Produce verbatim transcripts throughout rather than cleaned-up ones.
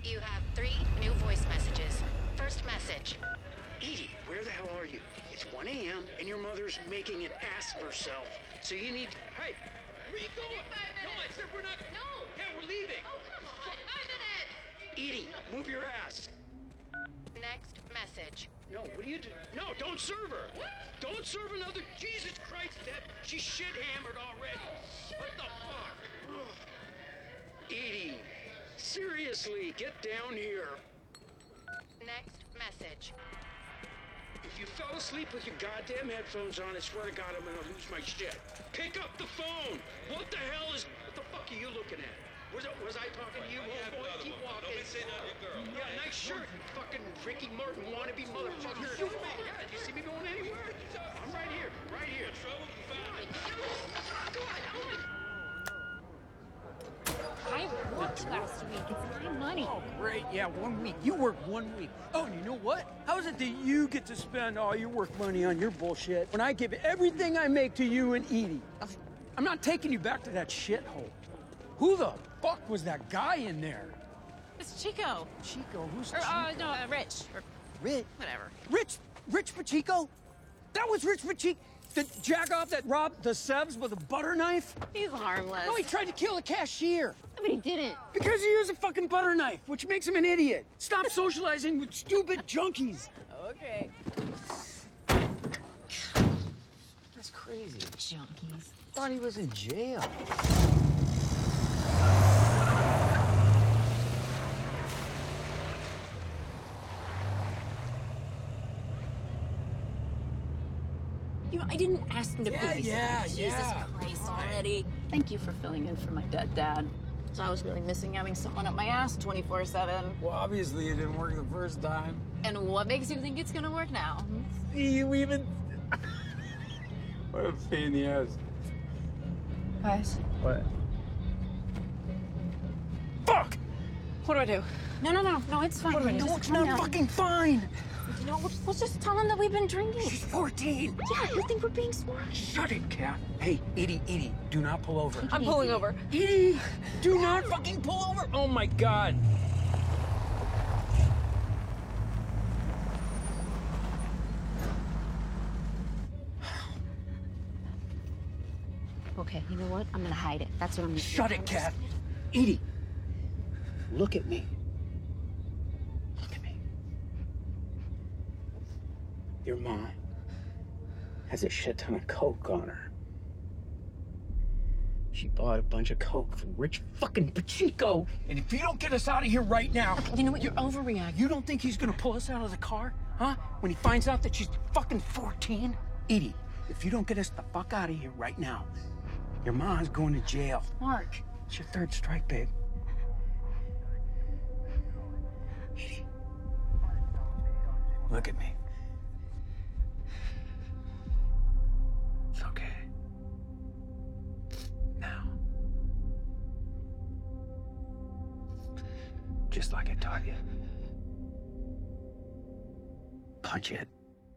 You have three new voice messages. First message. Edie, where the hell are you? It's one A M and your mother's making an ass of herself. So you need... Hey, where you going? No, I said we're not... No. Yeah, we're leaving. Oh, come on. Five minutes. Edie, move your ass. Next message. No, what are you doing? No, don't serve her. What? Don't serve another... Jesus Christ, that... She's shit-hammered already. What the fuck? Ugh. Edie, seriously, get down here. Next message. If you fell asleep with your goddamn headphones on, I swear to God, I'm gonna lose my shit. Pick up the phone! What the hell is... What the fuck are you looking at? Was, it, was I talking to you? Oh, boy, keep walking. Don't say nothing, girl. Yeah, nice shirt, you fucking Ricky Martin wannabe motherfucker. Yeah, did you see me going anywhere? I'm right here, right here. I worked last week. It's my money. Oh, great. Yeah, one week. You work one week. Oh, and you know what? How is it that you get to spend all your work money on your bullshit when I give everything I make to you and Edie? I'm not taking you back to that shithole. Who the fuck was that guy in there? It's Chico. Chico? Who's Or, Chico? uh, no, uh, Rich. Or Rich? whatever. Rich? Rich Pachico? That was Rich Pachico? The jack-off that robbed the Sevs with a butter knife? He's harmless. No, he tried to kill a cashier. But he didn't. Because he used a fucking butter knife, which makes him an idiot. Stop socializing with stupid junkies. Okay. That's crazy. Junkies. Thought he was in jail. You know, I didn't ask him to Yeah, babysit. yeah, Jesus yeah. Christ already. Thank you for filling in for my dead dad. So I was really missing having someone up my ass twenty-four seven. Well, obviously it didn't work the first time. And what makes you think it's gonna work now? You even... What a pain in the ass. Guys. What? Fuck! What do I do? No, no, no, no, it's fine. What do I do? Just It's calm not down. fucking fine! You know, let's, let's just tell him that we've been drinking. She's fourteen! Yeah, you think we're being smart? Shut it, Cat. Hey, Edie, Edie, do not pull over. I'm pulling over. Edie, do not fucking pull over! Oh my God! Okay, you know what? I'm gonna hide it. That's what I'm gonna do. Shut it, Cat. Edie, look at me. Look at me. Your mom has a shit ton of coke on her. She bought a bunch of coke from Rich fucking Pachico. And if you don't get us out of here right now... You know what? You're overreacting. You don't think he's gonna pull us out of the car? Huh? When he finds out that she's fucking fourteen? Edie, if you don't get us the fuck out of here right now, your mom's going to jail. Mark. It's your third strike, babe. Edie. Look at me. It's okay. Now. Just like I taught you. Punch it.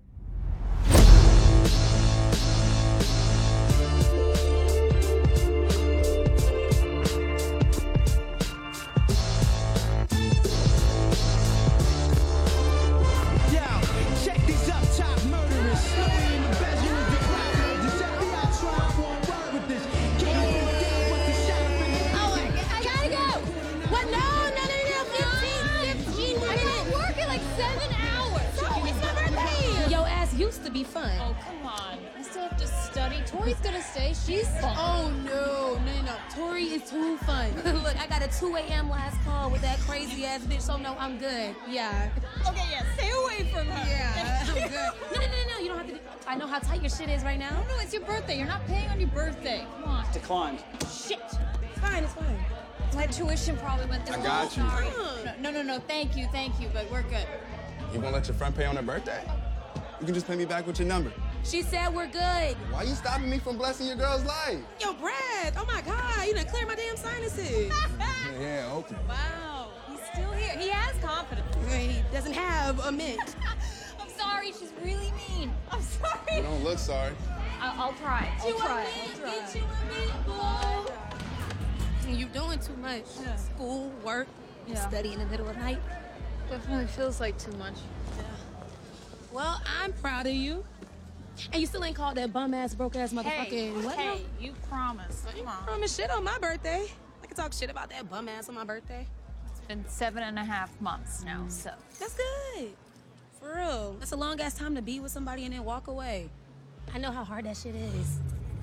Used to be fun. Oh, come on. I still have to study. Tori's gonna stay. She's fun. Oh, no. No, no, no. Tori is too fun. Look, I got a two A M last call with that crazy ass bitch, so no, I'm good. Yeah. Okay, yeah, stay away from her. Yeah, I'm good. No, no, no, no. You don't have to. Do... I know how tight your shit is right now. No, it's your birthday. You're not paying on your birthday. Come on. Declined. Shit. It's fine, it's fine. My tuition probably went through. I got you. Sorry. No, no, no, no. Thank you, thank you, but we're good. You gonna let your friend pay on her birthday? You can just pay me back with your number. She said we're good. Why you stopping me from blessing your girl's life? Yo, Brad. Oh, my God. You done cleared my damn sinuses. Yeah, okay. Wow. He's still here. He has confidence. He doesn't have a mint. I'm sorry. She's really mean. I'm sorry. You don't look sorry. I'll, I'll try. I'll you try. a I'll mint? try. Get you a mint, boy. You doing too much. Yeah. School, work, Yeah. Study in the middle of the night. Definitely feels like too much. Yeah. Well, I'm proud of you. And you still ain't called that bum-ass, broke-ass motherfucking... Hey, what hey, now? you promised. I ain't Come on. promise shit on my birthday. I can talk shit about that bum-ass on my birthday. It's been seven and a half months now, so. That's good. For real. That's a long-ass time to be with somebody and then walk away. I know how hard that shit is.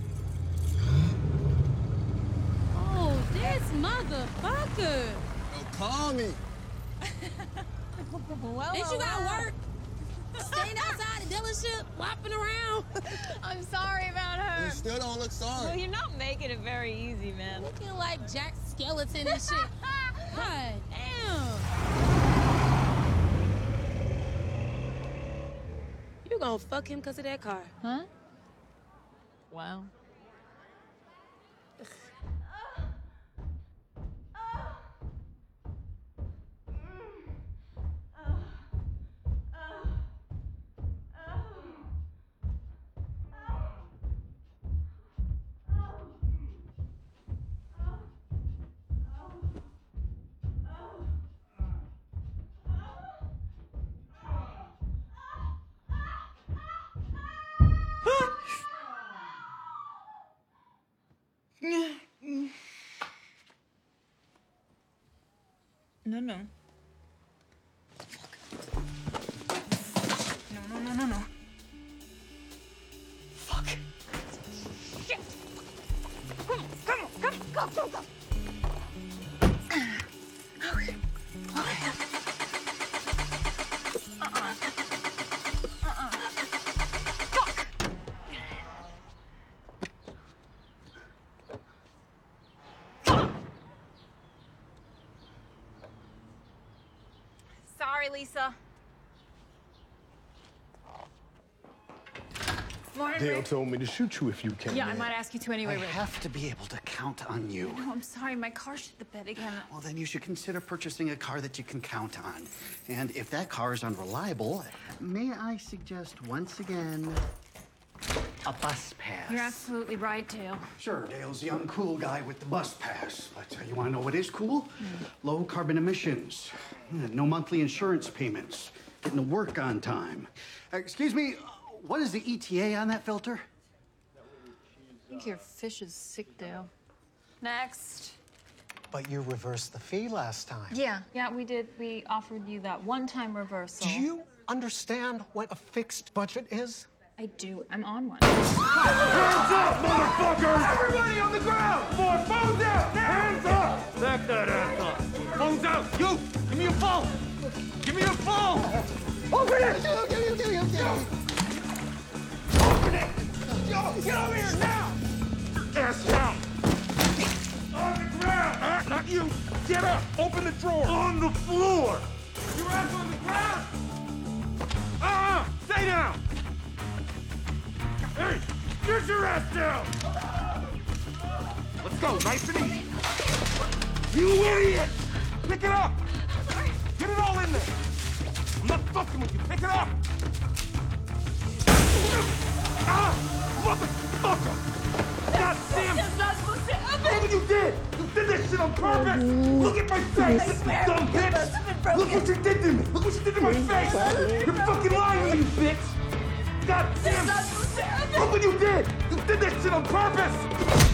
Oh, this motherfucker. Yo, call me. Well, Ain't you got work? Staying outside the dealership, flopping around. I'm sorry about her. You still don't look sorry. Well, you're not making it very easy, man. Looking like Jack Skeleton and shit. God damn. You gonna fuck him because of that car? Huh? Wow. No, no. No, no, no, no, no. Fuck. Shit. Come on, come on, come on, go, go, go. Okay. Okay. Uh-uh. Uh-uh. Fuck. Sorry, Lisa. Morning, Dale Rick. told me to shoot you if you came Yeah, I in. might ask you to anyway, I Rick. have to be able to count on you. No, I'm sorry. My car shit the bed again. Well, then you should consider purchasing a car that you can count on. And if that car is unreliable, may I suggest once again a bus pass? You're absolutely right, Dale. Sure, Dale's the young cool guy with the bus pass. But uh, you want to know what is cool? Mm. Low carbon emissions, uh, no monthly insurance payments, getting to work on time. Uh, excuse me, what is the E T A on that filter? I think your fish is sick, Dale. Next. But you reversed the fee last time. Yeah, yeah, we did. We offered you that one-time reversal. Do you understand what a fixed budget is? I do. I'm on one. Hands up, motherfuckers! Everybody on the ground! More phones out! Hands up! Back that ass up. Phones out! You! Give me your phone! Give me your phone! Open it! Open it! Yo, get over here now! Ass down! On the ground! Uh, not you! Get up! Open the drawer! On the floor! Your ass on the ground! Uh-uh! Stay down! Hey! Get your ass down! Let's go, nice and easy. You idiot! Pick it up! Get it all in there! I'm not fucking with you. Pick it up! Ah! Motherfucker! God damn it! That's not supposed to happen! Look what you did! You did this shit on purpose! Look at my face! You dumb bitch! Look what you did to me! Look what you did to my face! You're fucking lying to me, bitch! God damn it! Look what you did! You did this shit on purpose!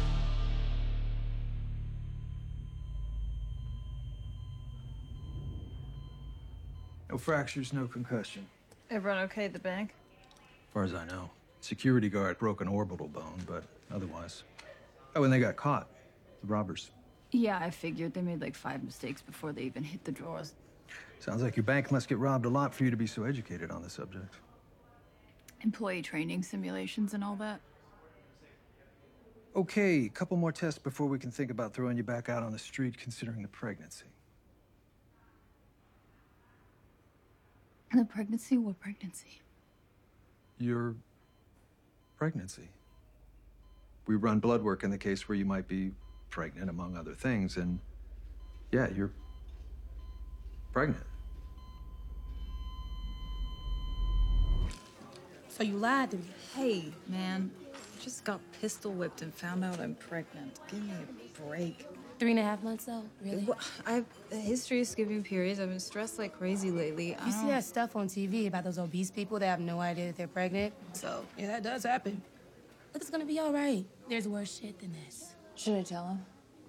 No fractures, no concussion. Everyone okay at the bank? As far as I know. Security guard broke an orbital bone, but otherwise. Oh, and they got caught. The robbers. Yeah, I figured they made like five mistakes before they even hit the drawers. Sounds like your bank must get robbed a lot for you to be so educated on the subject. Employee training simulations and all that. Okay, a couple more tests before we can think about throwing you back out on the street considering the pregnancy. The pregnancy? What pregnancy? Your pregnancy. We run blood work in the case where you might be pregnant, among other things, and yeah, you're pregnant. So you lied to me. Hey, man, I just got pistol whipped and found out I'm pregnant. Give me a break. three and a half months though? Really? Well, I have a history of skipping periods. I've been stressed like crazy lately. I You see don't- that stuff on T V about those obese people that have no idea that they're pregnant? So, yeah, that does happen. But it's gonna be all right. There's worse shit than this. Should I tell him?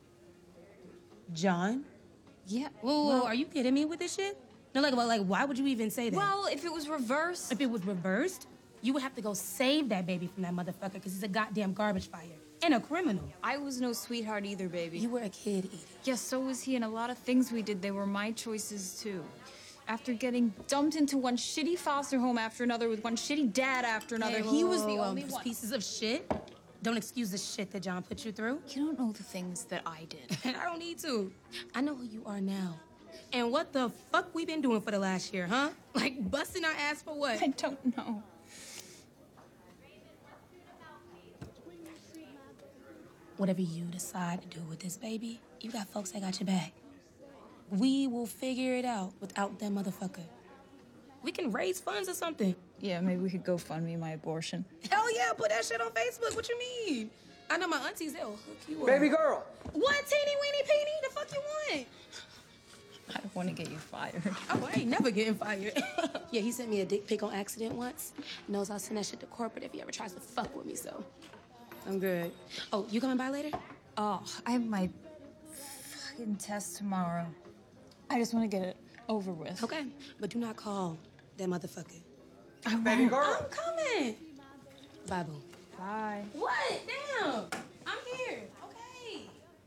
John? Yeah. Whoa, whoa, well- are you kidding me with this shit? No, like, well, like, why would you even say that? Well, if it was reversed. If it was reversed, you would have to go save that baby from that motherfucker because he's a goddamn garbage fire and a criminal. I was no sweetheart either, baby. You were a kid either. Yes, so was he, and a lot of things we did, they were my choices too. After getting dumped into one shitty foster home after another with one shitty dad after another, Hey, he whoa, was whoa, the whoa, only those one. pieces of shit. Don't excuse the shit that John put you through. You don't know the things that I did. And I don't need to. I know who you are now. And what the fuck we been doing for the last year, huh? Like busting our ass for what? I don't know. Whatever you decide to do with this baby, you got folks that got your back. We will figure it out without that motherfucker. We can raise funds or something. Yeah, maybe we could go fund me my abortion. Hell yeah, put that shit on Facebook. What you mean? I know my aunties, they'll hook you up. Baby girl. What, teeny weeny peeny? The fuck you want? I don't want to get you fired. Oh, I ain't never getting fired. Yeah, he sent me a dick pic on accident once. Knows I'll send that shit to corporate if he ever tries to fuck with me, so I'm good. Oh, you coming by later? Oh, I have my fucking test tomorrow. I just want to get it over with. Okay, but do not call that motherfucker. I Baby won't. girl. I'm coming. Bye, boo. Bye. What? Damn. I'm here. Okay.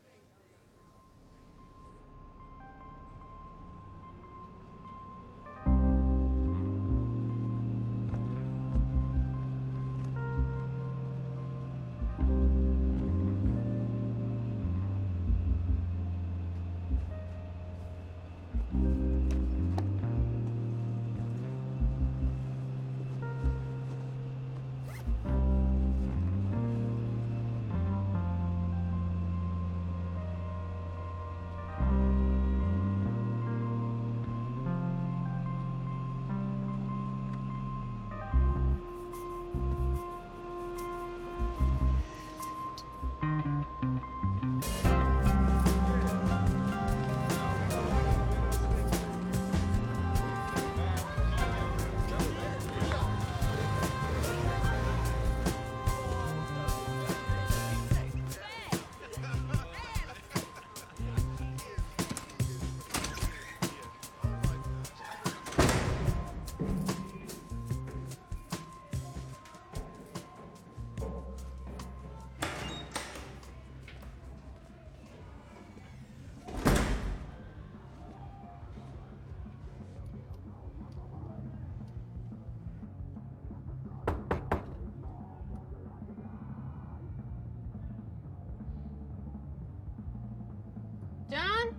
John?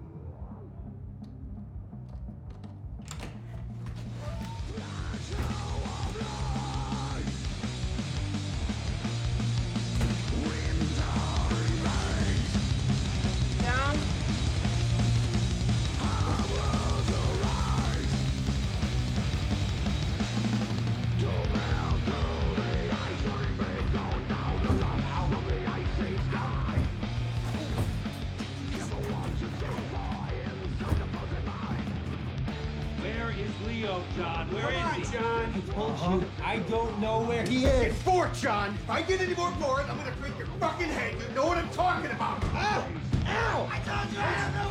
John? Where is Leo, John? Where is he? John. I told you, I don't know where he is. It's four, John. If I get any more for it, I'm gonna break your fucking head. You know what I'm talking about. Ow! Ow! I told you I have no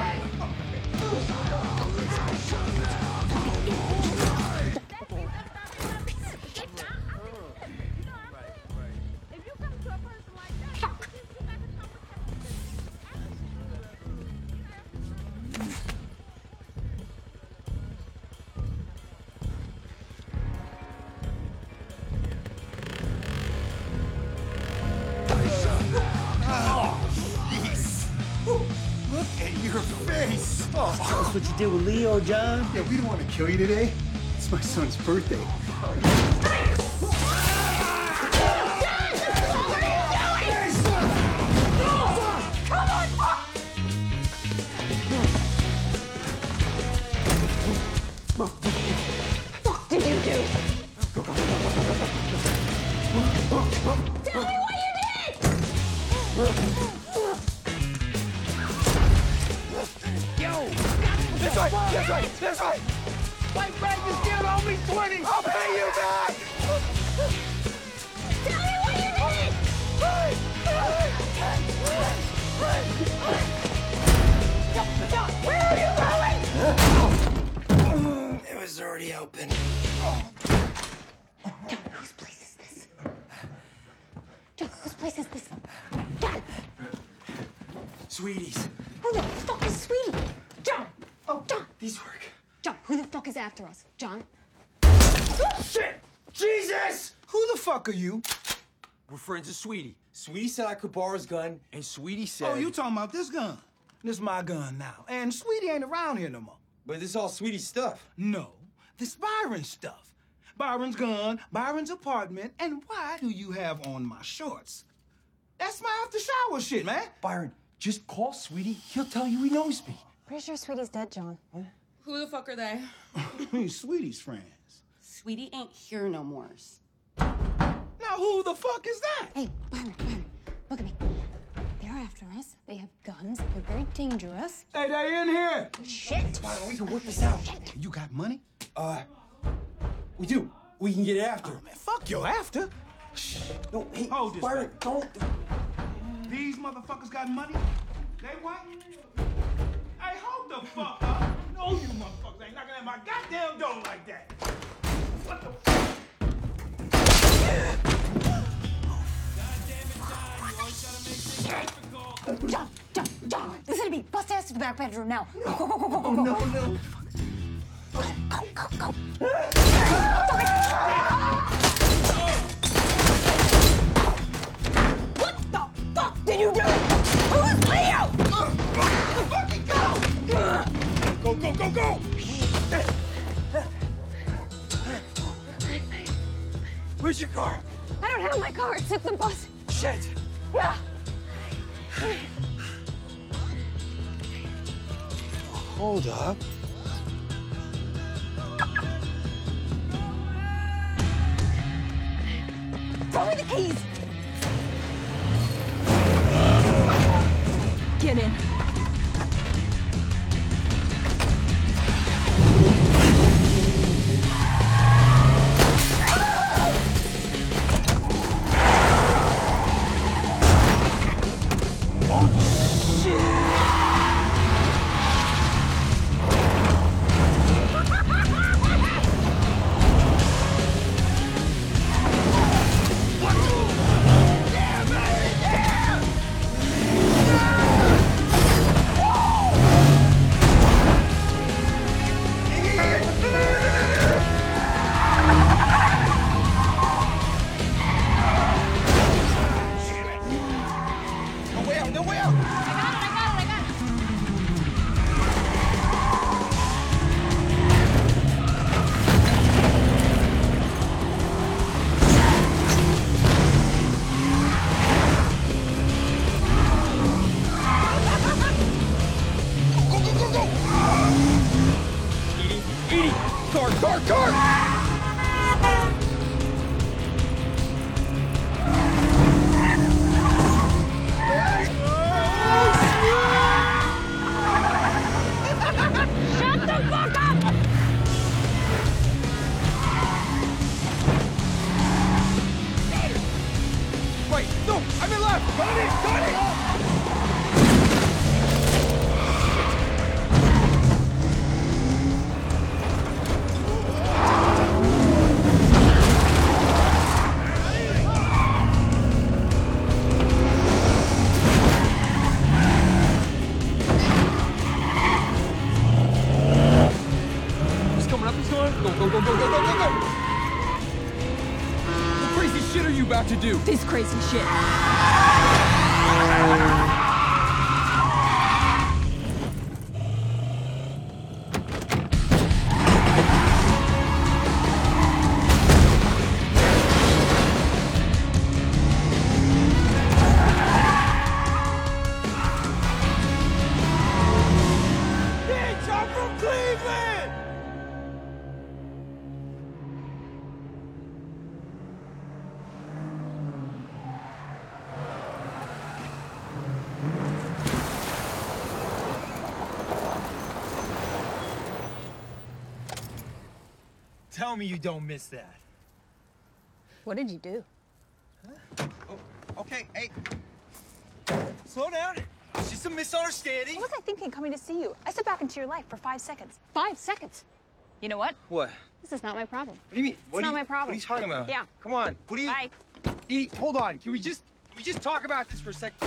Look at your face! Oh, That's what you did with Leo, John? Yeah, we don't want to kill you today. It's my son's birthday. What did you do? Tell me what you did! This way, this way, this way. White Flag, you still owe me twenty. I'll pay you back. Tell me what you need! John, where are you going? It was already open. John, whose place is this? John, whose place is this? John! Sweeties. Who the fuck is Sweetie? John! Oh, John! These work. John, who the fuck is after us? John? Shit! Jesus! Who the fuck are you? We're friends of Sweetie. Sweetie said I could borrow his gun, and Sweetie said... Oh, you talking about this gun? This is my gun now. And Sweetie ain't around here no more. But this is all Sweetie's stuff. No, this Byron's stuff. Byron's gun, Byron's apartment, and why do you have on my shorts? That's my after shower shit, man. Byron, just call Sweetie. He'll tell you he knows me. Pretty sure Sweetie's dead, John. What? Who the fuck are they? Sweetie's friends. Sweetie ain't here no more. Now who the fuck is that? Hey, Byron, Byron, look at me. They're after us. They have guns. They're very dangerous. Hey, they in here. Shit. Byron, we can work this out. Shit. You got money? Uh, we do. We can get after. Oh, man, fuck your after. Shh. No, hey, Hold this, Byron, baby. don't. These motherfuckers got money? They what? Hey, hold the fuck up. No, you motherfuckers ain't knocking at my goddamn door like that. What the fuck? John, John, John, listen to me. Bust ass to the back bedroom now. Go, go, go, go, go, go. No, no. Go, go, go, go. What the fuck did you do? Who's Leo? Fucking go! Go, go, go, go! Where's your car? I don't have my car. It took the bus. Shit. Yeah. Hold up. Throw me the keys. Get in. To do this crazy shit. Bitch, I'm from Cleveland! Tell me you don't miss that. What did you do? Oh, okay, hey. Slow down. It's just a misunderstanding. What was I thinking coming to see you? I stepped back into your life for five seconds. Five seconds? You know what? What? This is not my problem. What do you mean? It's What not are you, my problem. What are you talking about? Yeah. Come on. What do you? Bye. Edie, hold on. Can we just can we just talk about this for a second?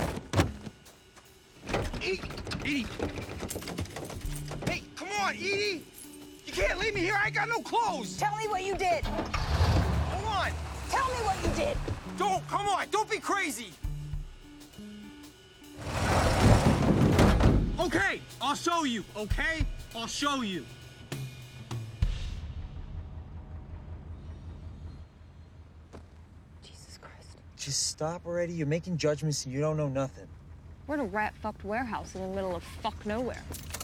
Edie, Edie. Hey, come on, Edie. You can't leave me here. I ain't got no clothes. Tell me what you did. Hold on. Tell me what you did. Don't. Come on. Don't be crazy. Okay, I'll show you. Okay, I'll show you. Jesus Christ. Just stop already. You're making judgments and you don't know nothing. We're in a rat-fucked warehouse in the middle of fuck nowhere.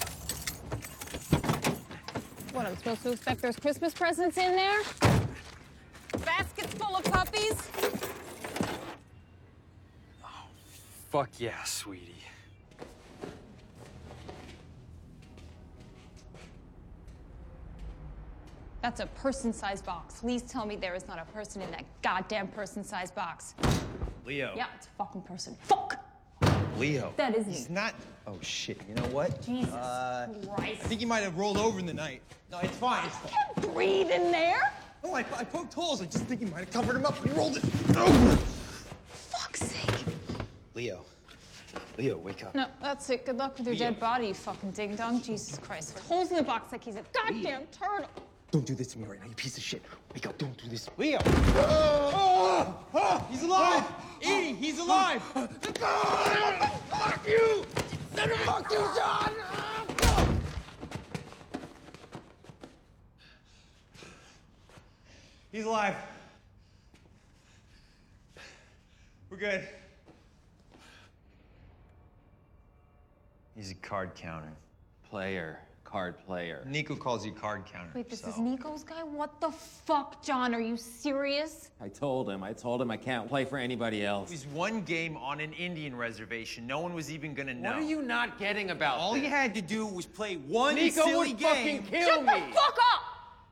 What, I'm supposed to expect there's Christmas presents in there? Baskets full of puppies? Fuck yeah, sweetie. That's a person-sized box. Please tell me there is not a person in that goddamn person-sized box. Leo. Yeah, it's a fucking person. Fuck! Leo. That is He's me. not. Oh shit. You know what? Jesus uh, Christ. I think he might have rolled over in the night. No, it's fine. It's fine. I can't breathe in there. No, I, I poked holes. I just think he might have covered him up when he rolled it. Oh. Fuck's sake. Leo. Leo, wake up. No, that's it. Good luck with your Leo. dead body, you fucking ding-dong. Jesus Christ. Holes in the box like he's a goddamn turtle. Don't do this to me right now, you piece of shit. Wake up, don't do this. Leo! Oh, oh, oh, he's alive! Edie, he's alive! Fuck you! Fuck you, John! He's alive. We're good. He's a card counter. Player. Card player. Nico calls you card counter. Wait, this so. is Nico's guy? What the fuck, John? Are you serious? I told him. I told him I can't play for anybody else. It was one game on an Indian reservation. No one was even gonna know. What are you not getting about All this? you had to do was play one Nico silly would game. fucking kill Shut me. the fuck up!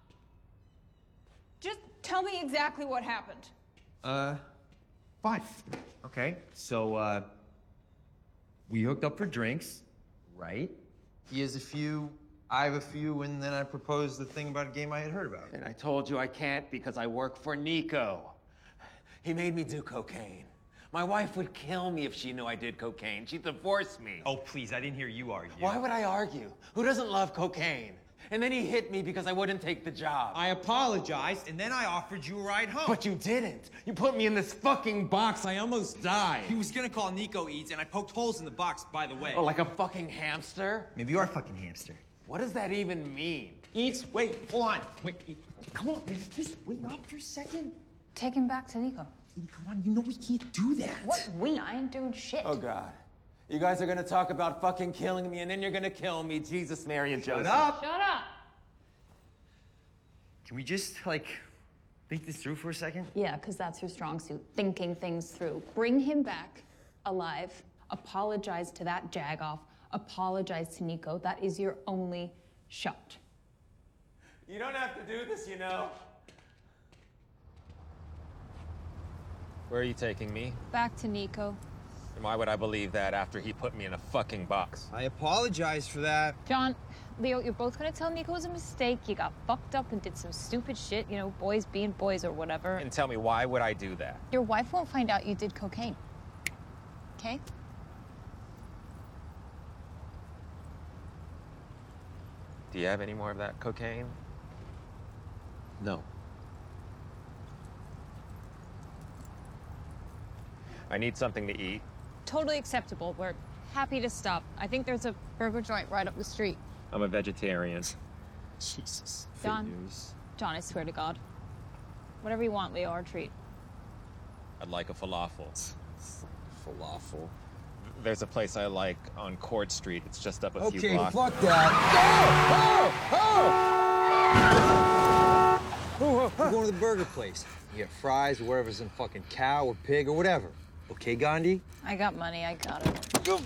Just tell me exactly what happened. Uh, fine. Okay, so, uh, we hooked up for drinks, right? He has a few, I have a few, and then I proposed the thing about a game I had heard about. And I told you I can't because I work for Nico. He made me do cocaine. My wife would kill me if she knew I did cocaine. She'd divorce me. Oh, please, I didn't hear you argue. Why would I argue? Who doesn't love cocaine? And then he hit me because I wouldn't take the job. I apologized, and then I offered you a ride home. But you didn't. You put me in this fucking box. I almost died. He was gonna call Nico Eats, and I poked holes in the box, by the way. Oh, like a fucking hamster? Maybe you are a fucking hamster. What does that even mean? Eats, wait, hold on. Wait, come on, just wait up for a second. Take him back to Nico. Come on, you know we can't do that. What? We? I ain't doing shit. Oh, God. You guys are gonna talk about fucking killing me, and then you're gonna kill me. Jesus, Mary, and Joseph. Shut up. Shut up. Can we just, like, think this through for a second? Yeah, because that's your strong suit, thinking things through. Bring him back alive. Apologize to that jagoff. Apologize to Nico. That is your only shot. You don't have to do this, you know. Where are you taking me? Back to Nico. And why would I believe that after he put me in a fucking box? I apologize for that. John, Leo, you're both gonna tell Nico it was a mistake. You got fucked up and did some stupid shit, you know, boys being boys or whatever. And tell me, why would I do that? Your wife won't find out you did cocaine. Okay? Do you have any more of that cocaine? No. I need something to eat. Totally acceptable. We're happy to stop. I think there's a burger joint right up the street. I'm a vegetarian. Jesus. John. Figures. John, I swear to God. Whatever you want, Leo, our treat. I'd like a falafel. Falafel. There's a place I like on Court Street. It's just up a few Okay, blocks. fuck that. Oh! Oh! Oh! We're going to the burger place. You get fries or whatever's in fucking cow or pig or whatever. Okay, Gandhi? I got money. I got it. You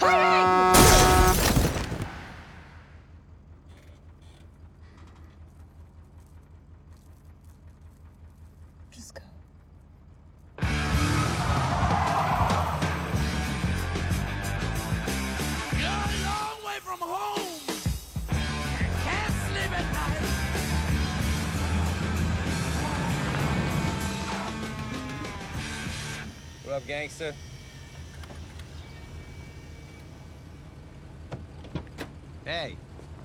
What up, gangster? Hey.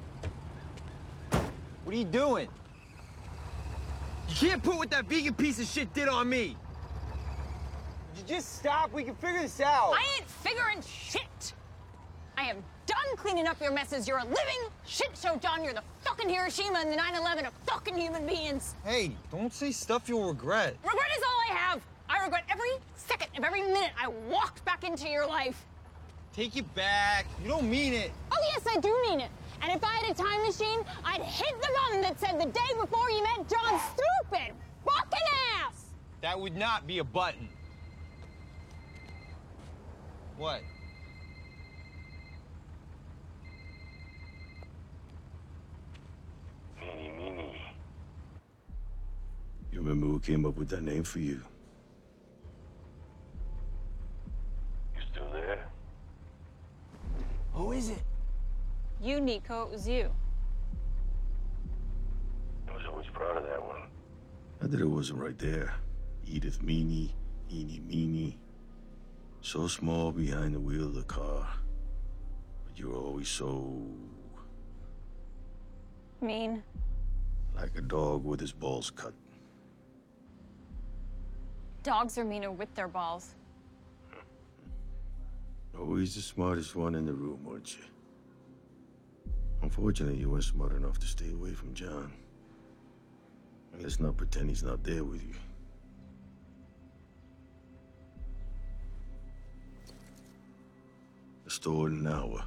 What are you doing? You can't put what that vegan piece of shit did on me. Would you just stop? We can figure this out. I ain't figuring shit. I am done cleaning up your messes. You're a living shit show, John. You're the fucking Hiroshima and the nine eleven of fucking human beings. Hey, don't say stuff you'll regret. Regret is all I have. I regret every second of every minute I walked back into your life. Take it back. You don't mean it. Oh, yes, I do mean it. And if I had a time machine, I'd hit the button that said the day before you met John stupid fucking ass. That would not be a button. What? Meanie, meanie. You remember who came up with that name for you? You still there? Who is it? You, Nico, it was you. I was always proud of that one. I did it wasn't right there. Edith Meanie, Eenie Meanie. So small behind the wheel of the car. But you were always so... Mean. like a dog with his balls cut. Dogs are meaner with their balls. Always the smartest one in the room, weren't you? Unfortunately, you weren't smart enough to stay away from John. And let's not pretend he's not there with you. The store in an hour.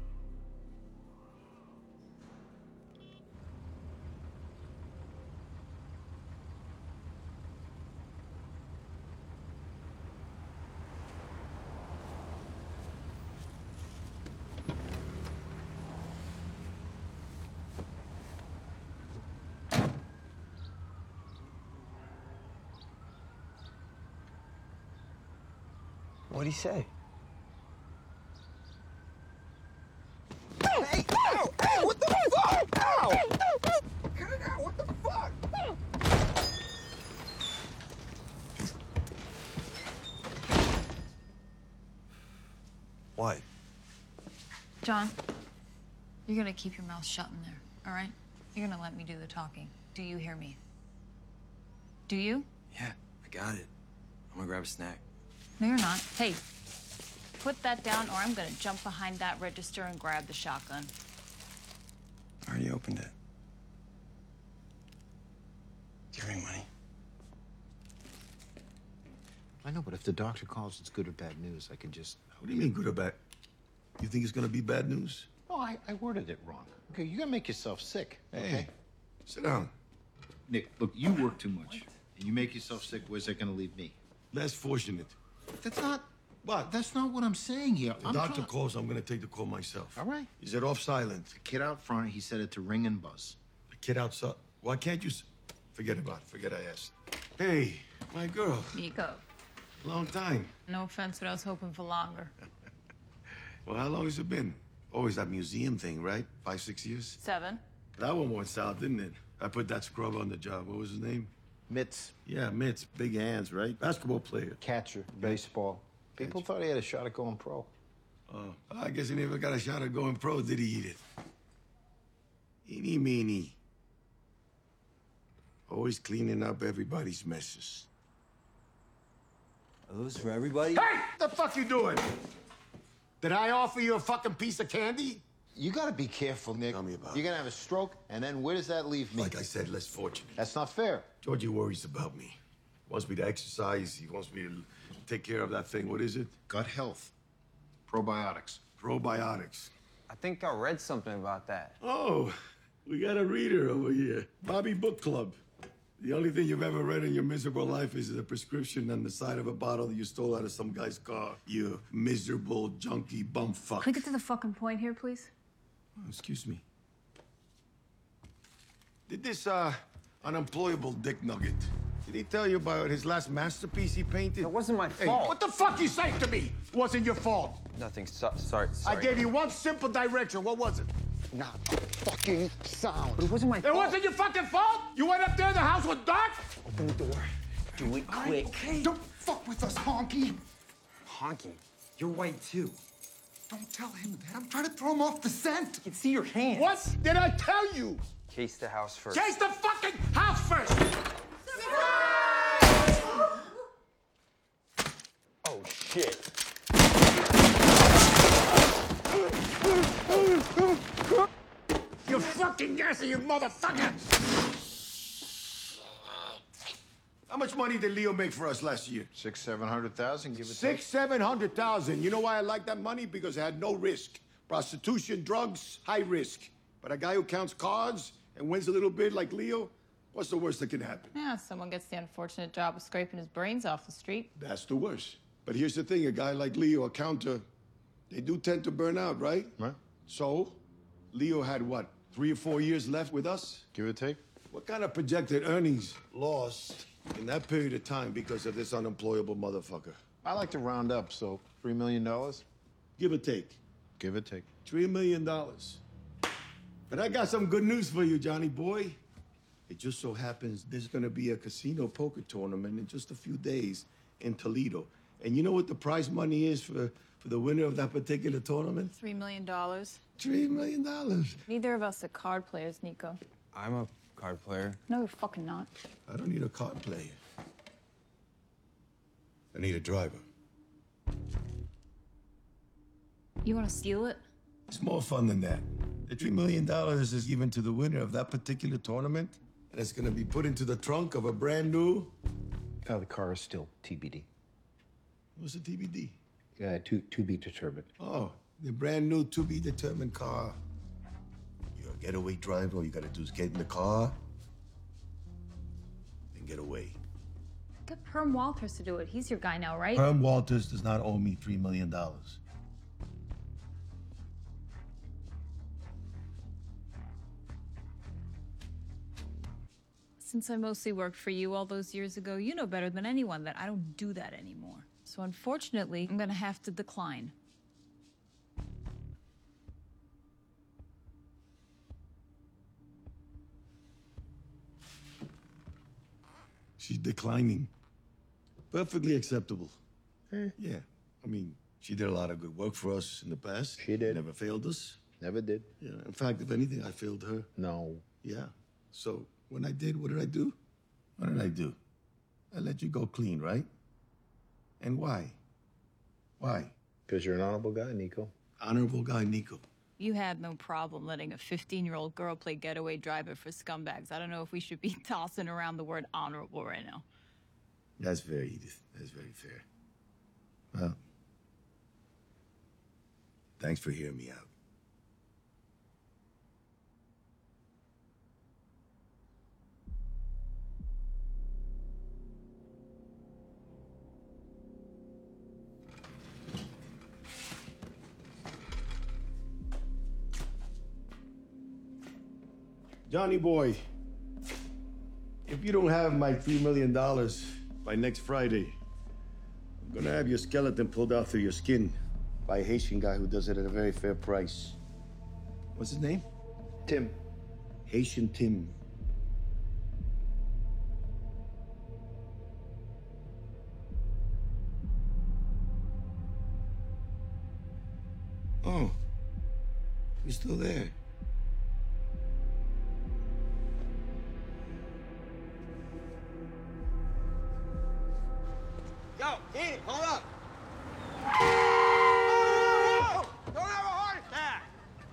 What'd he say? Hey, ow, ow, what the fuck? Ow! What the fuck? What? John, you're gonna keep your mouth shut in there, all right? You're gonna let me do the talking. Do you hear me? Do you? Yeah, I got it. I'm gonna grab a snack. No, you're not. Hey, put that down or I'm gonna jump behind that register and grab the shotgun. I already opened it. Do you have any money? I know, but if the doctor calls it's good or bad news, I can just... What do you mean, good or bad? You think it's gonna be bad news? Oh, I, I worded it wrong. Okay, you're gonna make yourself sick, okay? Hey, sit down. Nick, look, you work too much. And you make yourself sick, where's that gonna leave me? Less fortunate. That's not... What? That's not what I'm saying here. The I'm doctor trying- calls, I'm gonna take the call myself. All right. Is it off silent? The kid out front, he said it to ring and buzz. The kid outside? Why can't you... s- Forget about it. Forget I asked. Hey, my girl. Nico. Long time. No offense, but I was hoping for longer. Well, how long has it been? Always that museum thing, right? Five, six years? Seven. That one went south, didn't it? I put that scrub on the job. What was his name? Mitts. Yeah, Mitts. Big hands, right? Basketball player. Catcher, baseball. People thought he had a shot at going pro. Oh, I guess he never got a shot at going pro, did he, eat it? Eeny meeny. Always cleaning up everybody's messes. Are those for everybody? Hey! The fuck you doing? Did I offer you a fucking piece of candy? You gotta be careful, Nick. Tell me about You're it. gonna have a stroke, and then where does that leave me? Like I said, less fortunate. That's not fair. Georgie worries about me. Wants me to exercise. He wants me to take care of that thing. What is it? Gut health. Probiotics. Probiotics. I think I read something about that. Oh, we got a reader over here. Bobby Book Club. The only thing you've ever read in your miserable life is a prescription on the side of a bottle that you stole out of some guy's car. You miserable, junkie bumfuck. Can we get to the fucking point here, please? Oh, excuse me. Did this, uh, unemployable dick nugget, did he tell you about his last masterpiece he painted? It wasn't my Hey, fault. what the fuck you say to me? Wasn't your fault. Nothing. So, sorry. Sorry. I gave you one simple direction. What was it? Not a fucking sound. But it wasn't my It fault. wasn't your fucking fault? You went up there, the house was dark? Open the door. Do it quick. Okay, don't fuck with us, honky. honky. You're white too. Don't tell him that. I'm trying to throw him off the scent. I can see your hands. What did I tell you? Case the house first. Chase the fucking house first! Oh, shit. You fucking gassy, you motherfucker! How much money did Leo make for us last year? Six, seven hundred thousand, give it Six, seven hundred thousand. You know why I like that money? Because it had no risk. Prostitution, drugs, high risk. But a guy who counts cards and wins a little bit like Leo, what's the worst that can happen? Yeah, someone gets the unfortunate job of scraping his brains off the street. That's the worst. But here's the thing, a guy like Leo, a counter, they do tend to burn out, right? Right. So, Leo had what, three or four years left with us? Give or take. What kind of projected earnings lost in that period of time because of this unemployable motherfucker? I like to round up, so three million dollars? Give or take. Give or take. Three million dollars. But I got some good news for you, Johnny boy. It just so happens there's gonna be a casino poker tournament in just a few days in Toledo. And you know what the prize money is for, for the winner of that particular tournament? Three million dollars. Three million dollars. Neither of us are card players, Nico. I'm a card player. No, you're fucking not. I don't need a card player. I need a driver. You want to steal it? It's more fun than that. The three million dollars is given to the winner of that particular tournament, and it's gonna be put into the trunk of a brand new... Oh, the car is still T B D. What's a T B D? Uh, to, to be determined. Oh, the brand new to-be-determined car. You're a getaway driver. All you gotta do is get in the car and get away. Get Perm Walters to do it. He's your guy now, right? Herm Walters does not owe me three million dollars. Since I mostly worked for you all those years ago, you know better than anyone that I don't do that anymore. So unfortunately, I'm gonna have to decline. She's declining. Perfectly acceptable. Eh. Yeah. I mean, she did a lot of good work for us in the past. She did. Never failed us. Never did. Yeah. In fact, if anything, I failed her. No. Yeah. So when I did, what did I do? What did I do? I let you go clean, right? And why? Why? Because you're an honorable guy, Nico. Honorable guy, Nico. You had no problem letting a fifteen-year-old girl play getaway driver for scumbags. I don't know if we should be tossing around the word honorable right now. That's fair, Edith. That's very fair. Well, thanks for hearing me out. Johnny boy, if you don't have my three million dollars by next Friday, I'm gonna have your skeleton pulled out through your skin by a Haitian guy who does it at a very fair price. What's his name? Tim. Haitian Tim. Oh, you're still there. Yo, Edie, hold up. Oh! Don't have a heart attack.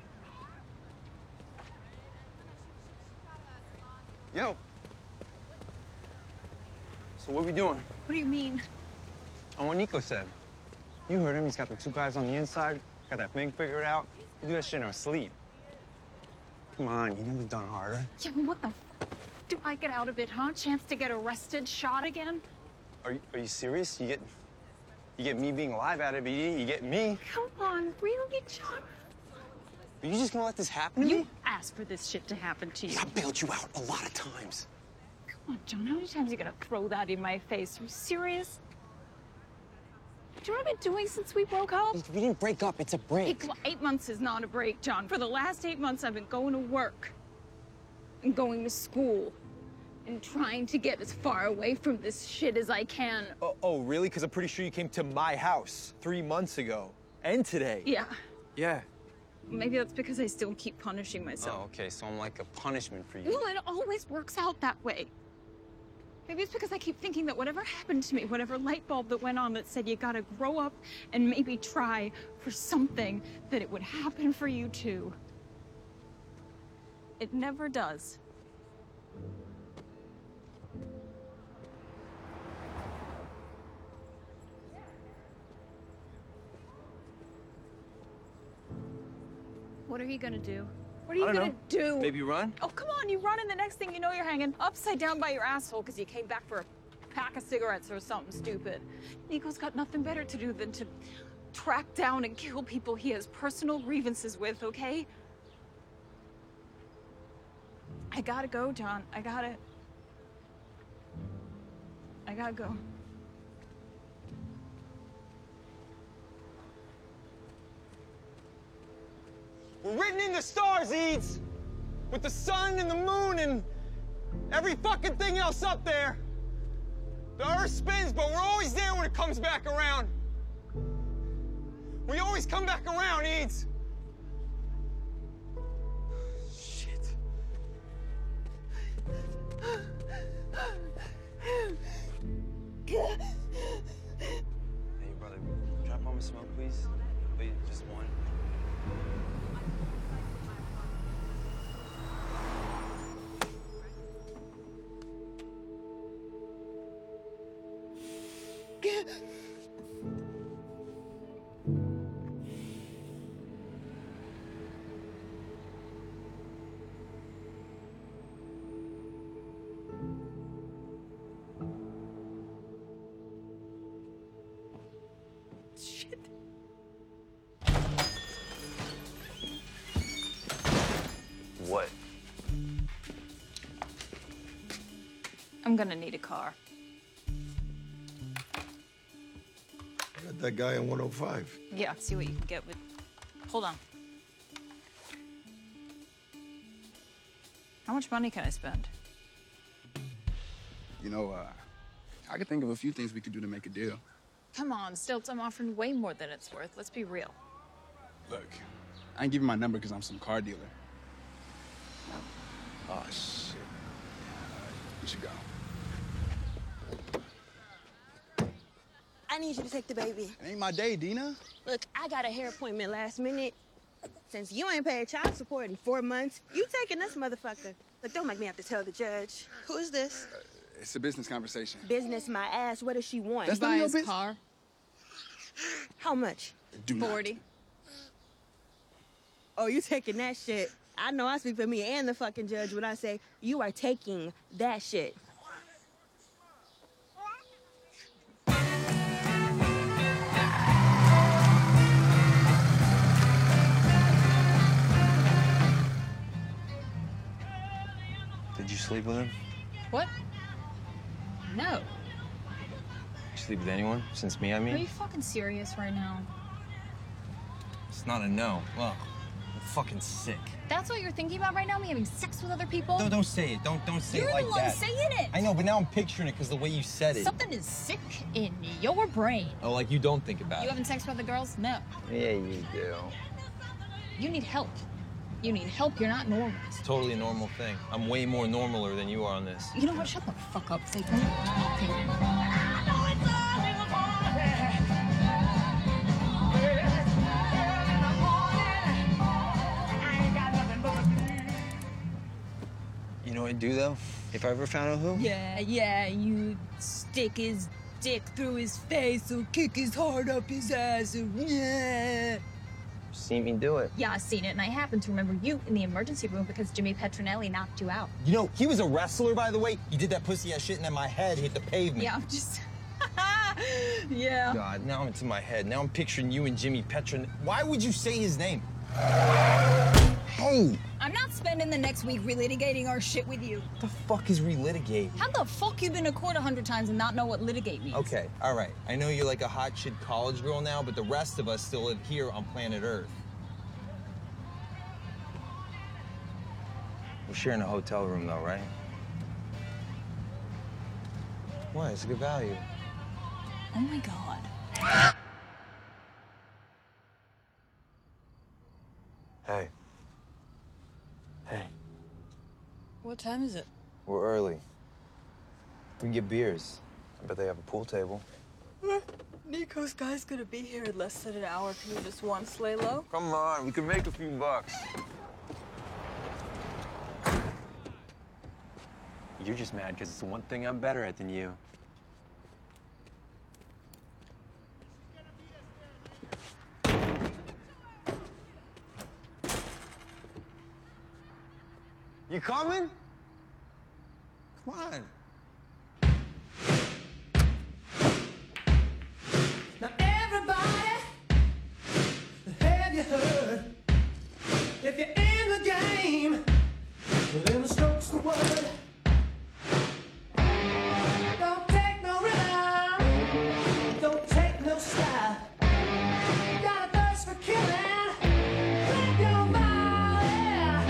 Yo. So what we doing? What do you mean? On what Nico said. You heard him. He's got the two guys on the inside. Got that thing figured out. We do that shit in our sleep. Come on, you never done harder. Yeah, well, what the f do I get out of it, huh? Chance to get arrested, shot again? Are you, are you serious? You get, you get me being alive out of it. You get me. Come on, really, John? Are you just gonna let this happen to You me? asked for this shit to happen to you. I bailed you out a lot of times. Come on, John, how many times are you gonna throw that in my face? Are you serious? Do you know what I've been doing since we broke up? We didn't break up, it's a break. Eight, eight months is not a break, John. For the last eight months, I've been going to work and going to school and trying to get as far away from this shit as I can. Oh, oh really? Because I'm pretty sure you came to my house three months ago. And today. Yeah. Yeah. Maybe that's because I still keep punishing myself. Oh, okay. So I'm like a punishment for you. Well, it always works out that way. Maybe it's because I keep thinking that whatever happened to me, whatever light bulb that went on that said you gotta grow up and maybe try for something, that it would happen for you too. It never does. What are you gonna do? What are you I don't gonna know. do? Maybe run? Oh, come on, you run and the next thing you know, you're hanging upside down by your asshole because you came back for a pack of cigarettes or something stupid. Nico's got nothing better to do than to track down and kill people he has personal grievances with, okay? I gotta go, John. I gotta... I gotta go. We're written in the stars, Eads! With the sun and the moon and every fucking thing else up there. The earth spins, but we're always there when it comes back around. We always come back around, Eads. Shit. Hey, brother, drop on me smoke, please. Wait, just one. Shit. What? I'm gonna need a car. Got that guy on one oh five. Yeah, see what you can get with... Hold on. How much money can I spend? You know, uh, I could think of a few things we could do to make a deal. Come on, Stilts, I'm offering way more than it's worth. Let's be real. Look, I ain't giving my number because I'm some car dealer. Oh, shit. You should go. I need you to take the baby. It ain't my day, Dina. Look, I got a hair appointment last minute. Since you ain't paid child support in four months, you taking this motherfucker. Look, don't make me have to tell the judge. Who is this? Uh, it's a business conversation. Business my ass. What does she want? That's none of your business. Car. How much? Do not. forty. Oh, you taking that shit. I know I speak for me and the fucking judge when I say you are taking that shit. Did you sleep with him? What? No. You sleep with anyone? Since me, I Are mean? you fucking serious right now? It's not a no. Well, I'm fucking sick. That's what you're thinking about right now? Me having sex with other people? No, don't say it. Don't don't say You're it like the one that. saying it. I know, but now I'm picturing it because the way you said it. Something is sick in your brain. Oh, like you don't think about You it. having sex with other girls? No. Yeah, you do. You need help. You need help. You're not normal. It's totally a normal thing. I'm way more normaler than you are on this. You know what? Shut the fuck up. Say, don't talk to me. You know what I'd do, though? If I ever found out who? Yeah, yeah, you stick his dick through his face or kick his heart up his ass or yeah. See me do it. Yeah, I've seen it, and I happen to remember you in the emergency room because Jimmy Petronelli knocked you out. You know, he was a wrestler, by the way. He did that pussy ass shit, and then my head hit the pavement. Yeah, I'm just... yeah. God, now it's in my head. Now I'm picturing you and Jimmy Petron. Why would you say his name? Hey! I'm not spending the next week relitigating our shit with you. What the fuck is relitigate? How the fuck you been to court a hundred times and not know what litigate means? Okay, all right. I know you're like a hot shit college girl now, but the rest of us still live here on planet Earth. We're sharing a hotel room, though, right? Why? It's a good value. Oh my god. Hey. Hey. What time is it? We're early. We can get beers. I bet they have a pool table. Nico's guy's gonna be here in less than an hour. Can you just once lay low? Come on, we can make a few bucks. You're just mad because it's the one thing I'm better at than you. You coming? Come on. Now everybody, have you heard? If you're in the game, well, then the stroke's the word. Don't take no rhythm, don't take no style. You got a thirst for killing, grab your body.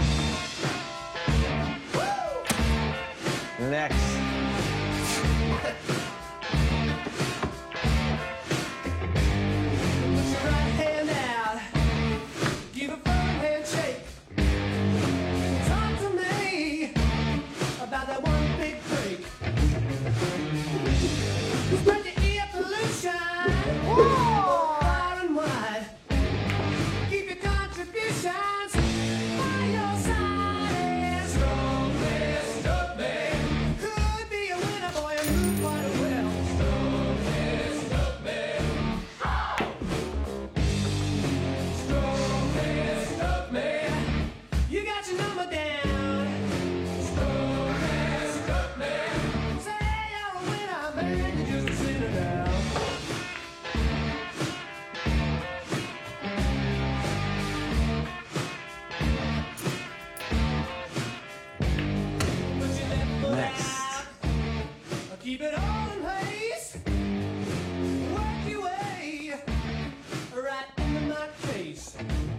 Woo! Next. Right hand out, give a firm handshake. Talk to me about that one big break. Spread the ear pollution far and wide. Keep your contributions by your side. Strongest of men could be a winner, boy, and move quite well. Strongest of men. Strongest of men. You got your number down. Strongest of men. Say you're a winner, man. You just a sinner now. Put your left foot Next. out. Keep it all in place. Work your way right into my face.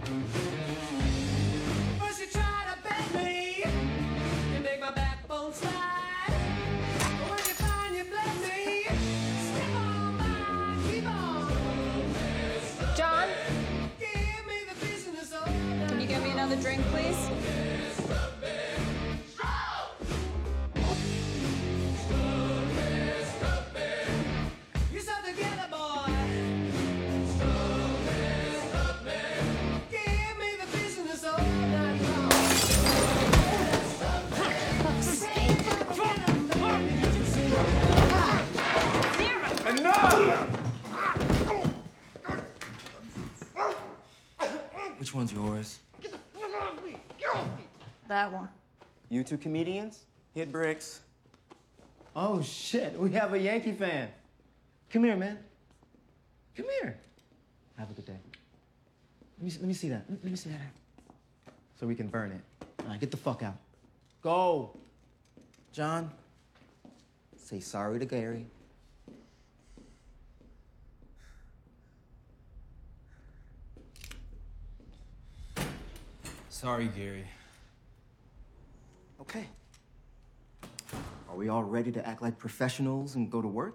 First you try to bend me, you make my backbone slide. But when you find you bled me, step on by, keep on. John, Give me the business of can you get me another drink, please? You stuck together, boy. Give me the business all night long. Which one's yours? That one. You two comedians? Hit bricks. Oh, shit. We have a Yankee fan. Come here, man. Come here. Have a good day. Let me, let me see that. Let me see that. So we can burn it. All right, get the fuck out. Go. John, say sorry to Gary. Sorry, Gary. Okay. Are we all ready to act like professionals and go to work?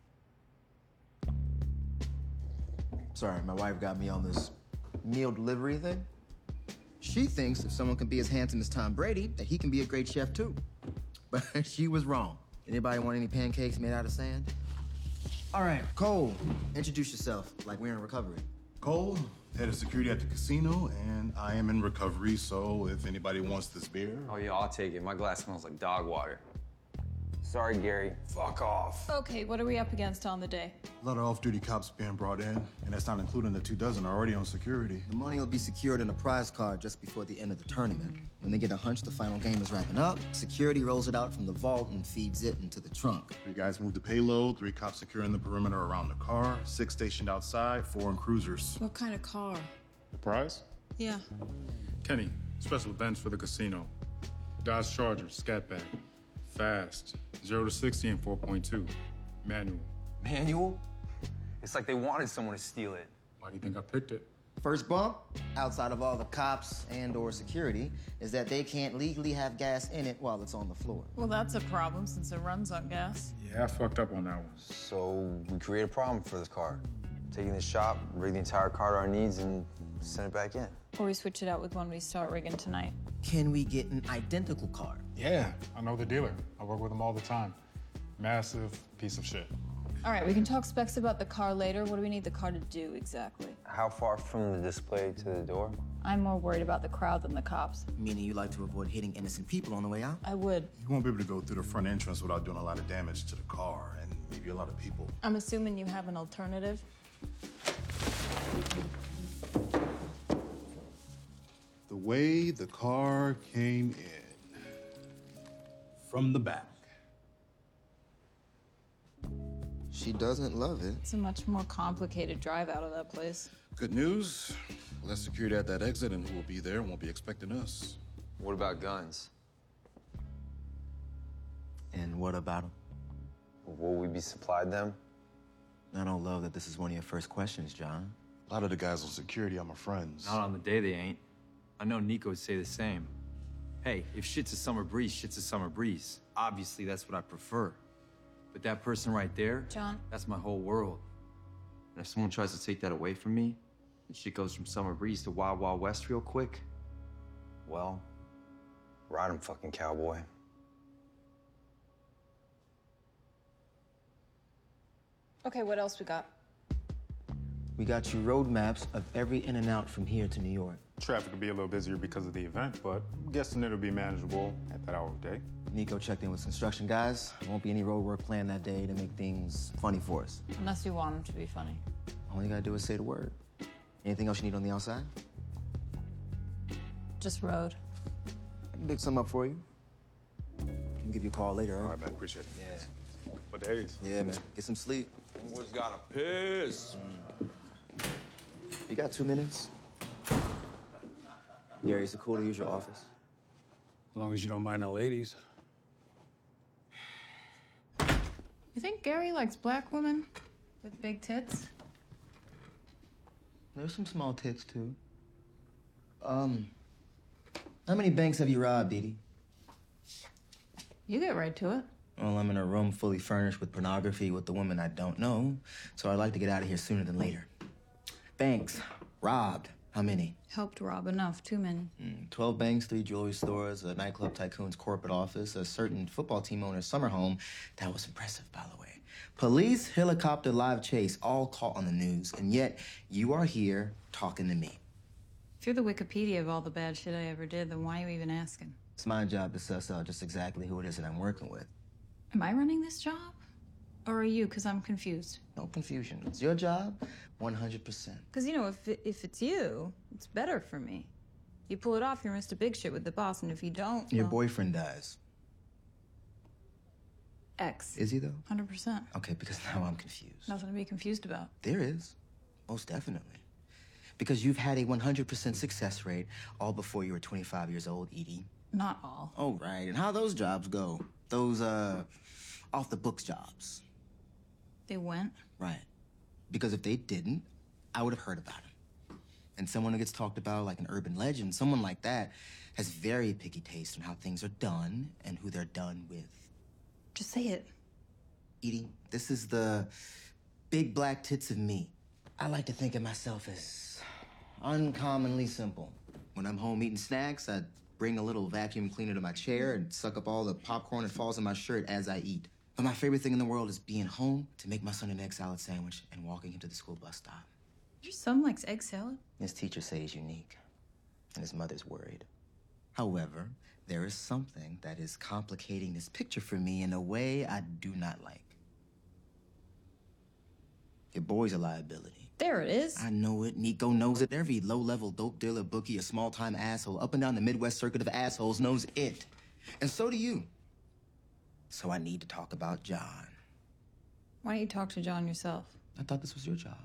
Sorry, my wife got me on this meal delivery thing. She thinks if someone can be as handsome as Tom Brady, that he can be a great chef too. But she was wrong. Anybody want any pancakes made out of sand? All right, Cole, introduce yourself like we're in recovery. Cole, head of security at the casino, and I am in recovery, so if anybody wants this beer. Oh, yeah, I'll take it. My glass smells like dog water. Sorry, Gary. Fuck off. Okay, what are we up against on the day? A lot of off-duty cops being brought in, and that's not including the two dozen already on security. The money will be secured in a prize card just before the end of the tournament. When they get a hunch the final game is wrapping up, security rolls it out from the vault and feeds it into the trunk. Three guys move the payload, three cops securing the perimeter around the car, six stationed outside, four in cruisers. What kind of car? The prize? Yeah. Kenny, special events for the casino. Dodge Charger, scat bag. Fast. zero to sixty in four point two. Manual. Manual? It's like they wanted someone to steal it. Why do you think I picked it? First bump, outside of all the cops and or security, is that they can't legally have gas in it while it's on the floor. Well, that's a problem since it runs on gas. Yeah, I fucked up on that one. So we create a problem for this car. Take it in the shop, rig the entire car to our needs, and send it back in. Or we switch it out with one we start rigging tonight. Can we get an identical car? Yeah, I know the dealer. I work with him all the time. Massive piece of shit. All right, we can talk specs about the car later. What do we need the car to do exactly? How far from the display to the door? I'm more worried about the crowd than the cops. Meaning you like to avoid hitting innocent people on the way out? I would. You won't be able to go through the front entrance without doing a lot of damage to the car and maybe a lot of people. I'm assuming you have an alternative. The way the car came in. From the back. She doesn't love it. It's a much more complicated drive out of that place. Good news. Less security at that exit, and who will be there won't be expecting us. What about guns? And what about them? Will we be supplied them? I don't love that this is one of your first questions, John. A lot of the guys on security are my friends. Not on the day they ain't. I know Nico would say the same. Hey, if shit's a summer breeze, shit's a summer breeze. Obviously, that's what I prefer. But that person right there, John, that's my whole world. And if someone tries to take that away from me, and shit goes from summer breeze to Wild Wild West real quick. Well, ride 'em, fucking cowboy. Okay, what else we got? We got you road maps of every in and out from here to New York. Traffic will be a little busier because of the event, but I'm guessing it'll be manageable at that hour of day. Nico checked in with construction guys. There won't be any road work planned that day to make things funny for us. Unless you want them to be funny. All you gotta do is say the word. Anything else you need on the outside? Just road. I can dig some up for you. I can give you a call later. All Huh? right, man, appreciate it. Yeah. What days? Yeah, man. Get some sleep. Boys gotta piss. You got two minutes? Gary, is it cool to use your office? As long as you don't mind the ladies. You think Gary likes black women with big tits? There's some small tits, too. Um, how many banks have you robbed, Edie? You get right to it. Well, I'm in a room fully furnished with pornography with the woman I don't know, so I'd like to get out of here sooner than later. Banks, robbed. How many? Helped rob enough, too many. Mm, Twelve banks, three jewelry stores, a nightclub tycoon's corporate office, a certain football team owner's summer home. That was impressive, by the way. Police, helicopter, live chase, all caught on the news, and yet you are here talking to me. If you're the Wikipedia of all the bad shit I ever did, then why are you even asking? It's my job to suss out just exactly who it is that I'm working with. Am I running this job? Or are you? Because I'm confused. No confusion. It's your job, one hundred percent. Because, you know, if, it, if it's you, it's better for me. You pull it off, you're Mister Big Shit with the boss, and if you don't, Your well, boyfriend dies. X. Is he, though? one hundred percent. Okay, because now I'm confused. Nothing to be confused about. There is. Most definitely. Because you've had a one hundred percent success rate all before you were twenty-five years old, Edie. Not all. Oh, right. And how those jobs go? Those, uh, off-the-books jobs. They went? Right. Because if they didn't, I would have heard about them. And someone who gets talked about like an urban legend, someone like that, has very picky taste in how things are done and who they're done with. Just say it. Edie, this is the big black tits of me. I like to think of myself as uncommonly simple. When I'm home eating snacks, I bring a little vacuum cleaner to my chair and suck up all the popcorn that falls in my shirt as I eat. But my favorite thing in the world is being home to make my son an egg salad sandwich and walking him to the school bus stop. Your son likes egg salad? His teacher says he's unique, and his mother's worried. However, there is something that is complicating this picture for me in a way I do not like. Your boy's a liability. There it is. I know it. Nico knows it. Every low-level dope dealer, bookie, a small-time asshole up and down the Midwest circuit of assholes knows it. And so do you. So I need to talk about John. Why don't you talk to John yourself? I thought this was your job.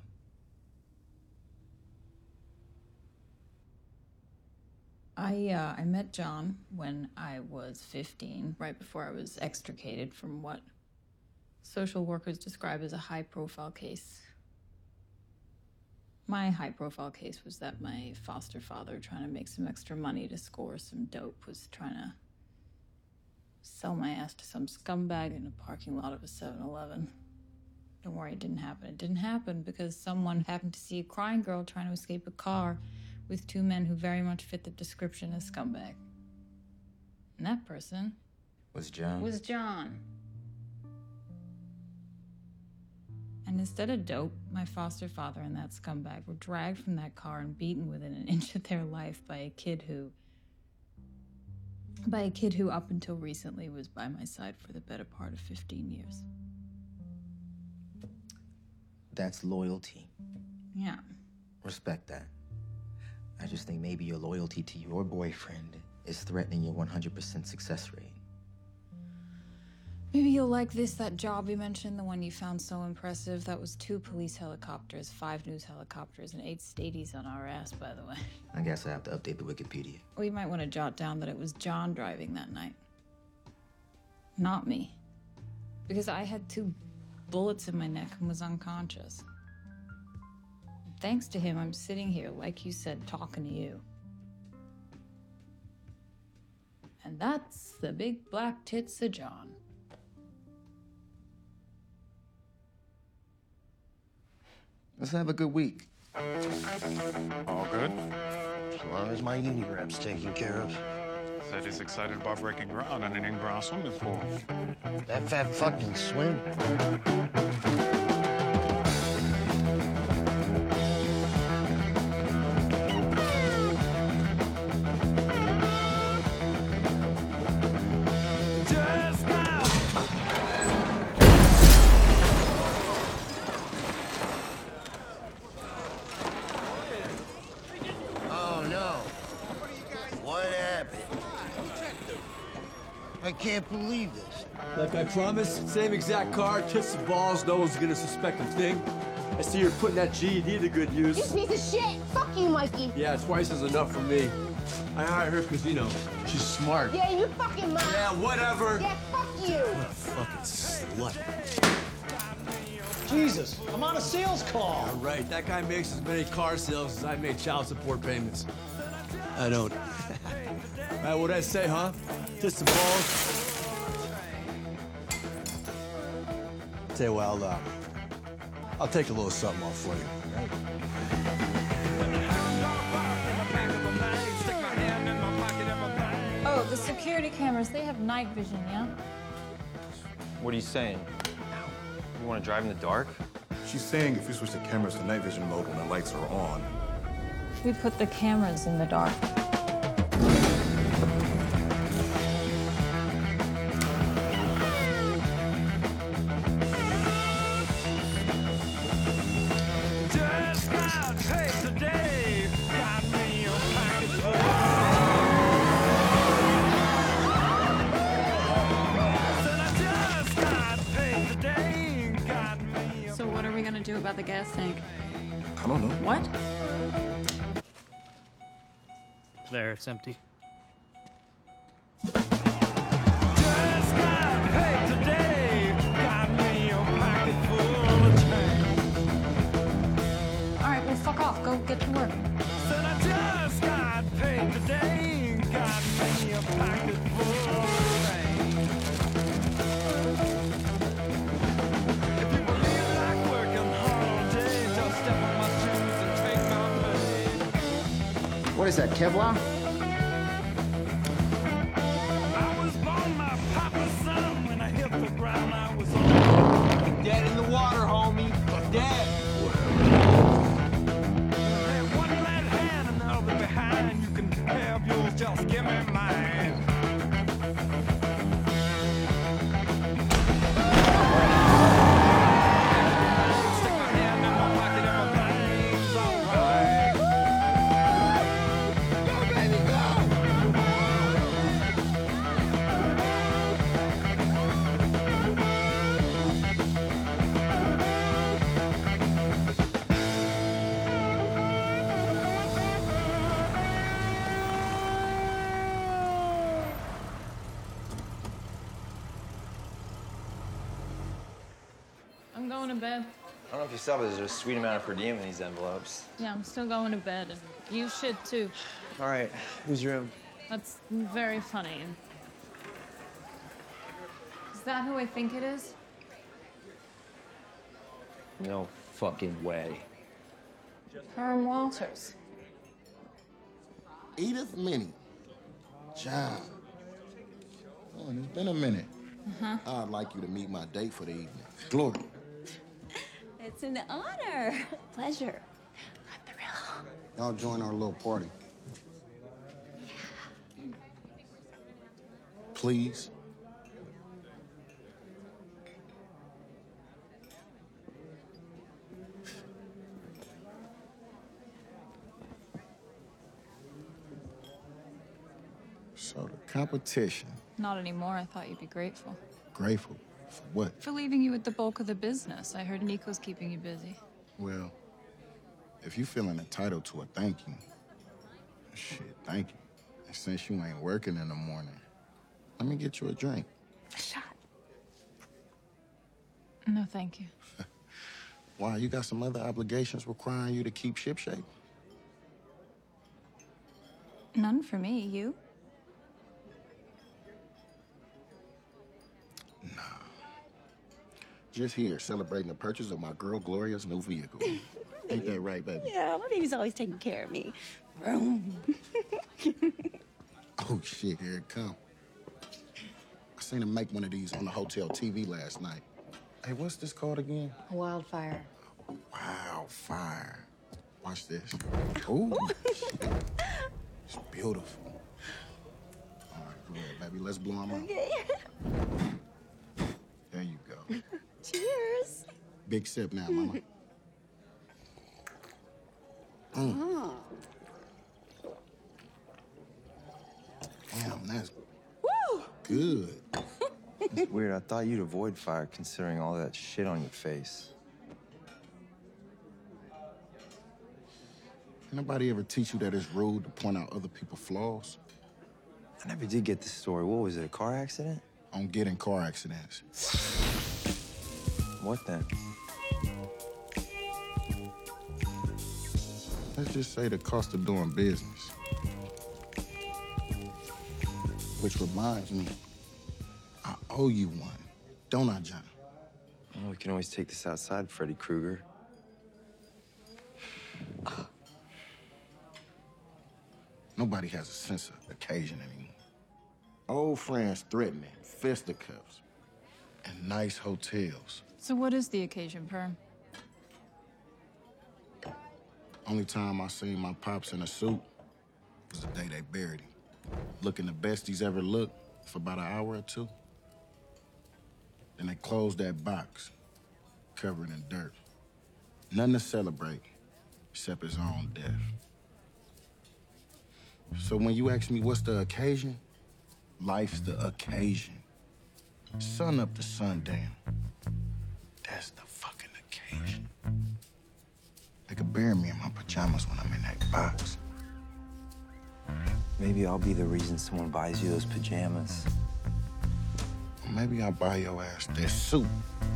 I, uh, I met John when I was fifteen, right before I was extricated from what social workers describe as a high-profile case. My high-profile case was that my foster father, trying to make some extra money to score some dope, was trying to sell my ass to some scumbag in a parking lot of a seven eleven. Don't worry, it didn't happen. It didn't happen because someone happened to see a crying girl trying to escape a car with two men who very much fit the description as scumbag. And that person Was John? was John. And instead of dope, my foster father and that scumbag were dragged from that car and beaten within an inch of their life by a kid who... by a kid who up until recently was by my side for the better part of fifteen years. That's loyalty. Yeah. Respect that. I just think maybe your loyalty to your boyfriend is threatening your one hundred percent success rate. Maybe you'll like this, that job you mentioned, the one you found so impressive. That was two police helicopters, five news helicopters, and eight stadies on our ass, by the way. I guess I have to update the Wikipedia. Well, you might want to jot down that it was John driving that night. Not me. Because I had two bullets in my neck and was unconscious. Thanks to him, I'm sitting here, like you said, talking to you. And that's the big black tits of John. Let's have a good week. All good? As long as my uni rep's taken care of. Said he's excited about breaking ground on an in-ground swimming pool. That fat fucking swim. Oh no. What happened? I can't believe this. Like I promised, same exact car, kiss the balls, no one's gonna suspect a thing. I see you're putting that G E D to good use. You piece of shit! Fuck you, Mikey! Yeah, twice is enough for me. I hired her because, you know, she's smart. Yeah, you fucking mom! Yeah, whatever. Yeah, fuck you! What a fucking slut. Jesus, I'm on a sales call. Yeah, right, that guy makes as many car sales as I made child support payments. I don't. Right, what'd I say, huh? Kiss the balls. Tell you what, I'll, uh, I'll take a little something off for you. Oh, the security cameras, they have night vision, yeah? What are you saying? You want to drive in the dark? She's saying if we switch the cameras to night vision mode when the lights are on. We put the cameras in the dark. So what are we gonna do about the gas tank? I don't know. What? There, it's empty. All right, well, fuck off. Go get to work. What is that, Kevlar? Dead in the water, homie. Dead. Just give me mine. I'm going to bed. don't know if you saw, but there's a sweet amount of per diem in these envelopes. Yeah, I'm still going to bed, and you should too. All right, whose room? That's very funny. Is that who I think it is? No fucking way. Herm Walters. Edith Minnie. Child. Oh, it's been a minute. Uh-huh. I'd like you to meet my date for the evening. Glory. It's an honor. Pleasure. Y'all join our little party. Please. So the competition. Not anymore. I thought you'd be grateful. Grateful for what? For leaving you with the bulk of the business. I heard Nico's keeping you busy. Well, if you feeling entitled to a thank you, shit, thank you. And since you ain't working in the morning, let me get you a drink. A shot. No, thank you. Why, you got some other obligations requiring you to keep shipshape? None for me. You? Just here, celebrating the purchase of my girl Gloria's new vehicle. Ain't that right, baby? Yeah, my baby's always taking care of me. Vroom. Oh, shit, here it come. I seen him make one of these on the hotel T V last night. Hey, what's this called again? Wildfire. Wildfire. Watch this. Ooh, shit. It's beautiful. All right, go ahead, baby. Let's blow him out. Okay. There you go. Cheers. Big sip now, mama. Mm. Oh. Damn, that's Woo! good. It's weird. I thought you'd avoid fire considering all that shit on your face. Nobody ever teach you that it's rude to point out other people's flaws? I never did get the story. What was it, a car accident? I don't get in car accidents. What then? Let's just say the cost of doing business. Which reminds me, I owe you one, don't I, John? Well, we can always take this outside, Freddy Krueger. Nobody has a sense of occasion anymore. Old friends threatening, fisticuffs, and nice hotels. So what is the occasion, Perm? Only time I seen my pops in a suit was the day they buried him. Looking the best he's ever looked for about an hour or two. Then they closed that box, covered in dirt. Nothing to celebrate except his own death. So when you ask me what's the occasion, life's the occasion. Sun up to sundown. That's the fucking occasion. They could bury me in my pajamas when I'm in that box. Maybe I'll be the reason someone buys you those pajamas. Or maybe I'll buy your ass this suit.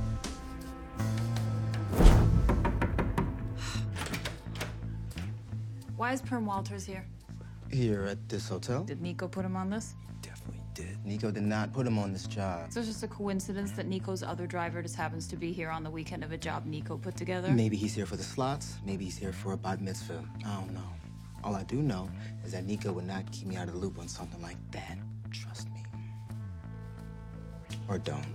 Why is Perm Walters here? Here at this hotel? Did Nico put him on this? Definitely did. Nico did not put him on this job. So it's just a coincidence that Nico's other driver just happens to be here on the weekend of a job Nico put together? Maybe he's here for the slots. Maybe he's here for a bat mitzvah. I don't know. All I do know is that Nico would not keep me out of the loop on something like that. Trust me. Or don't.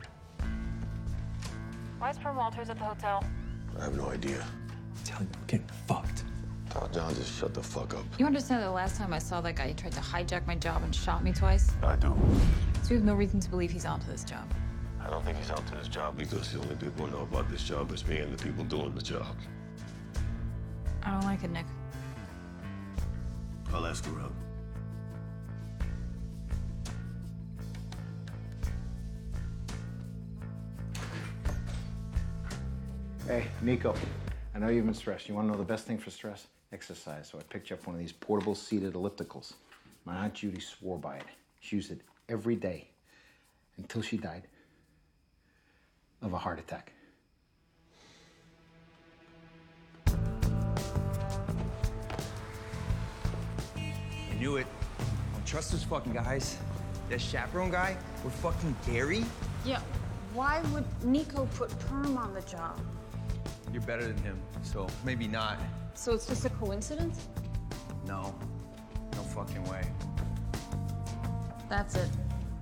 Why is Perm Walters at the hotel? I have no idea. Tell him I'm getting fucked. Tell John just shut the fuck up. You understand that the last time I saw that guy, he tried to hijack my job and shot me twice? I do. So we have no reason to believe he's onto this job. I don't think he's out to this job because the only people who know about this job is me and the people doing the job. I don't like it, Nick. I'll ask her out. Hey, Nico. I know you've been stressed. You want to know the best thing for stress? Exercise. So I picked you up one of these portable seated ellipticals. My Aunt Judy swore by it. She used it every day until she died of a heart attack. I knew it. Don't trust those fucking guys. That chaperone guy with fucking Gary? Yeah, why would Nico put Perm on the job? You're better than him, so maybe not. So it's just a coincidence? No. No fucking way. That's it.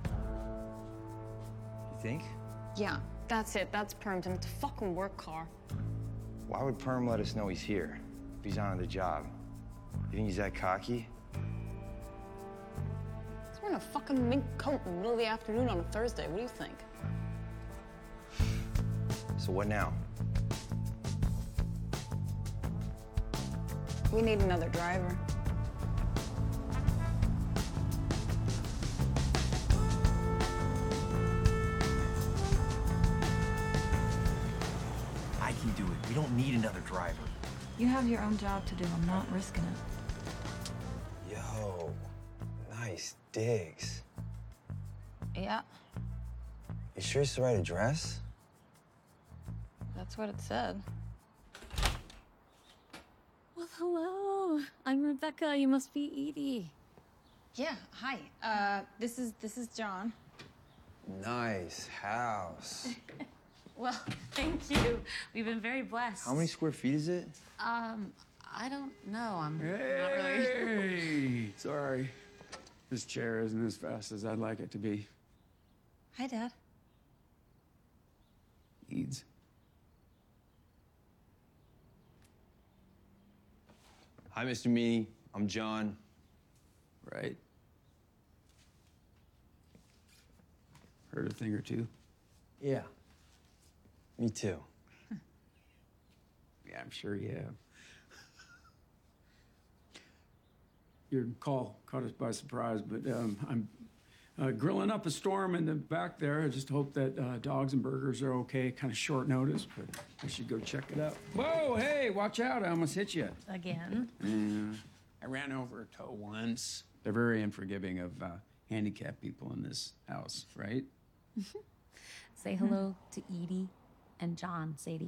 You think? Yeah, that's it. That's Perm's, and it's a fucking work car. Why would Perm let us know he's here if he's on the job? You think he's that cocky? He's wearing a fucking mink coat in the middle of the afternoon on a Thursday. What do you think? So what now? We need another driver. I can do it. We don't need another driver. You have your own job to do. I'm not risking it. Yo, nice digs. Yeah, You sure it's the right address? that's what it said. Well, hello. I'm Rebecca. You must be Edie. Yeah, hi. Uh, this is this is John. Nice house. Well, thank you. We've been very blessed. How many square feet is it? Um, I don't know. I'm not really. Hey, sorry. This chair isn't as fast as I'd like it to be. Hi, Dad. Eads. Hi, Mister Meany. I'm John. Right. Heard a thing or two? Yeah. Me too. Yeah, I'm sure you have. Your call caught us by surprise, but um, I'm uh, grilling up a storm in the back there. I just hope that uh, dogs and burgers are okay. Kind of short notice, but I should go check it out. Whoa, hey, watch out. I almost hit you. Again? Yeah. I ran over a toe once. They're very unforgiving of uh, handicapped people in this house, right? Say hello to Edie and John, Sadie.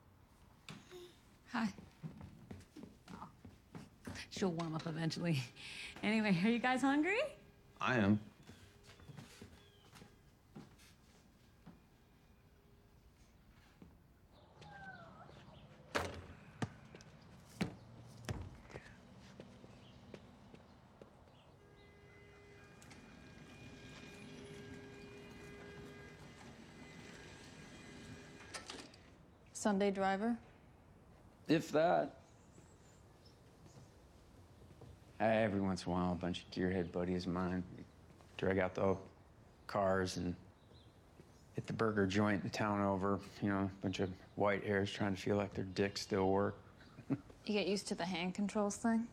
Hi. She'll warm up eventually. Anyway, are you guys hungry? I am. Sunday driver? If that. Hey, every once in a while, a bunch of gearhead buddies of mine drag out the cars and hit the burger joint the town over. You know, a bunch of white hairs trying to feel like their dicks still work. You get used to the hand controls thing?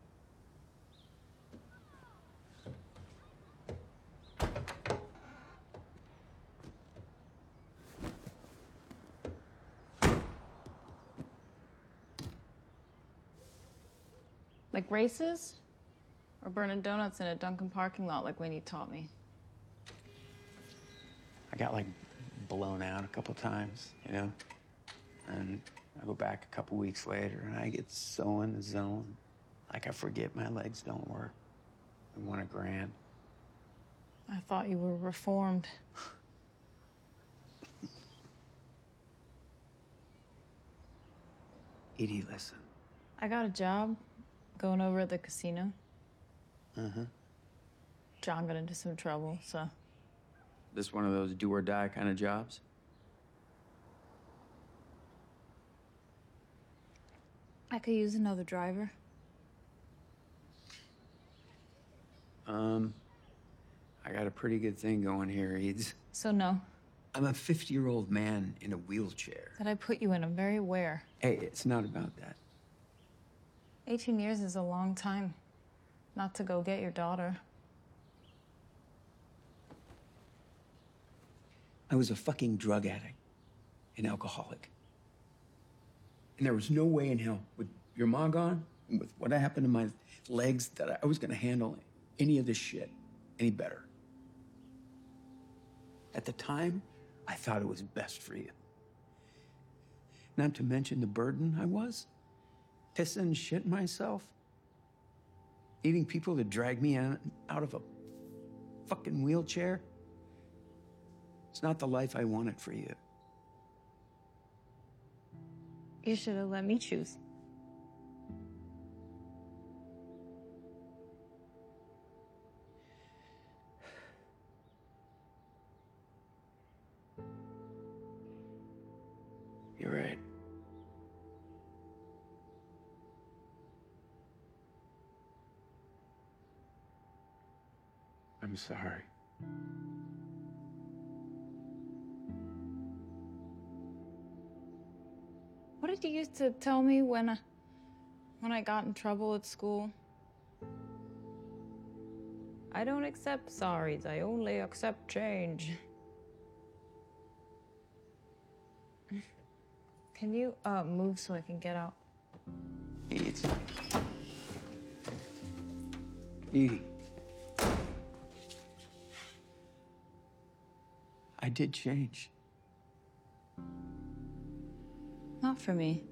Like races? Or burning donuts in a Dunkin' parking lot like Winnie taught me? I got like blown out a couple times, you know? And I go back a couple weeks later and I get so in the zone. Like I forget my legs don't work. I want a grand. I thought you were reformed. Edie, listen. I got a job going over at the casino. Uh-huh. John got into some trouble, so. This one of those do or die kind of jobs? I could use another driver. Um, I got a pretty good thing going here, Eads. So no. I'm a fifty-year-old man in a wheelchair. That I put you in, I'm very aware. Hey, it's not about that. eighteen years is a long time not to go get your daughter. I was a fucking drug addict, an alcoholic. And there was no way in hell, with your ma gone, and with what happened to my legs, that I was gonna handle any of this shit any better. At the time, I thought it was best for you. Not to mention the burden I was. Pissing shit myself. Needing people to drag me in, out of a fucking wheelchair? It's not the life I wanted for you. You should have let me choose. You're right. I'm sorry. What did you used to tell me when I, when I got in trouble at school? I don't accept sorries, I only accept change. Can you uh, move so I can get out? Edie. Edie. I did change. Not for me.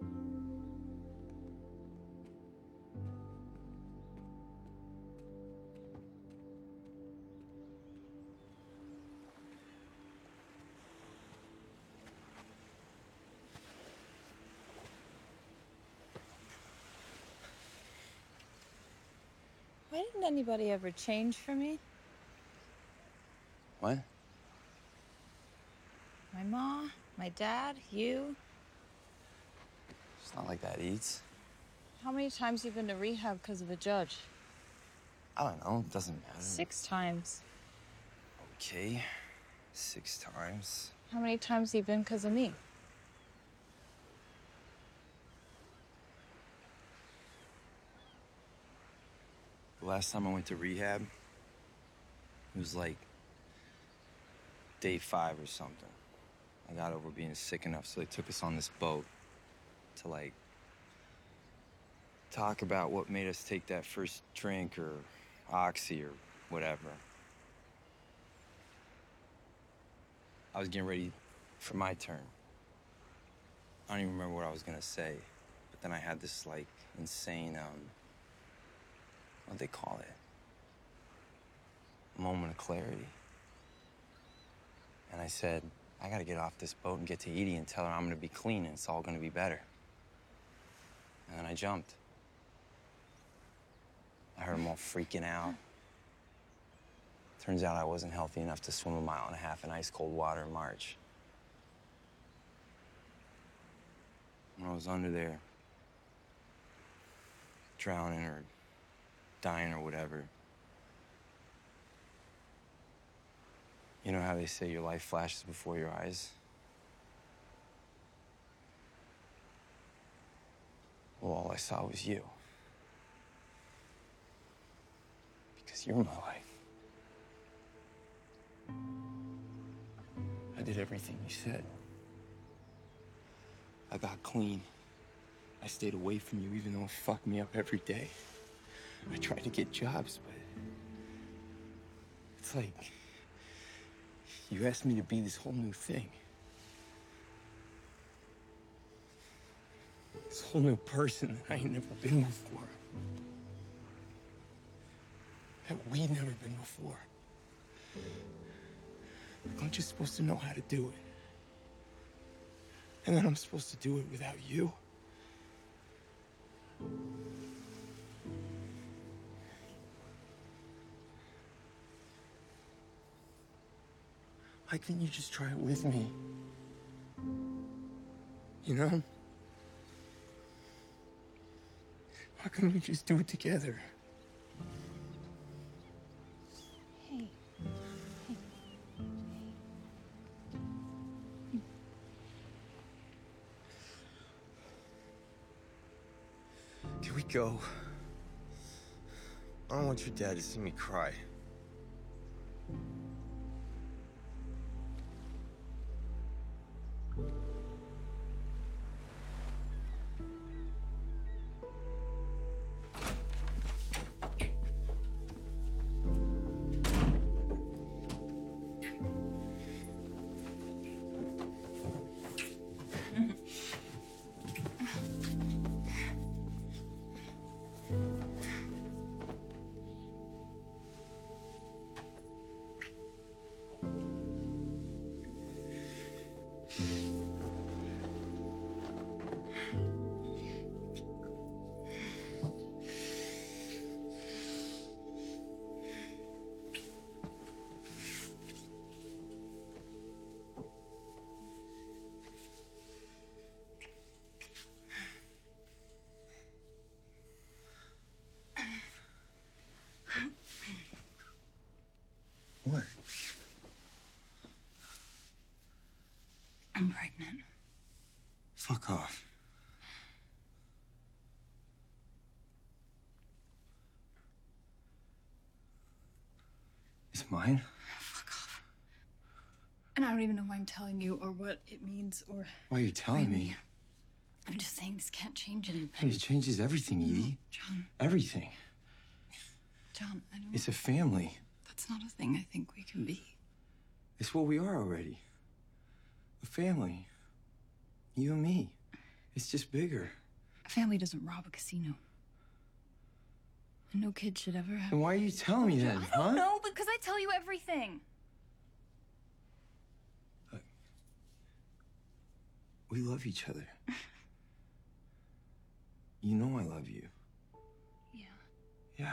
Why didn't anybody ever change for me? What? My mom, my dad, you. It's not like that, Eats. How many times you been to rehab because of a judge? I don't know. It doesn't matter. Six times. Okay. Six times. How many times you been because of me? The last time I went to rehab, it was like day five or something. I got over being sick enough, so they took us on this boat to, like, talk about what made us take that first drink or oxy or whatever. I was getting ready for my turn. I don't even remember what I was gonna say, but then I had this, like, insane, um, what do they call it? Moment of clarity. And I said, I gotta get off this boat and get to Edie and tell her I'm gonna be clean and it's all gonna be better. And then I jumped. I heard them all freaking out. Turns out I wasn't healthy enough to swim a mile and a half in ice cold water in March. When I was under there, drowning or dying or whatever, you know how they say your life flashes before your eyes? Well, all I saw was you. Because you're my life. I did everything you said. I got clean. I stayed away from you even though it fucked me up every day. I tried to get jobs, but it's like you asked me to be this whole new thing. This whole new person that I ain't never been before. That we'd never been before. I'm just supposed to know how to do it. And then I'm supposed to do it without you. Why couldn't you just try it with me? You know? Why couldn't we just do it together? Hey. Hey. Can we go? I don't want your dad to see me cry. What? I'm pregnant. Fuck off. It's mine? And I don't even know why I'm telling you or what it means or... Why are you telling me? I'm just saying this can't change anything. Hey, it changes everything, Edie. John, Everything. John, I don't... It's a family. That's not a thing I think we can be. It's what we are already. A family. You and me. It's just bigger. A family doesn't rob a casino. And no kid should ever have... Then why are you telling me that, I huh? don't know, because I tell you everything. We love each other. You know I love you. Yeah. Yeah.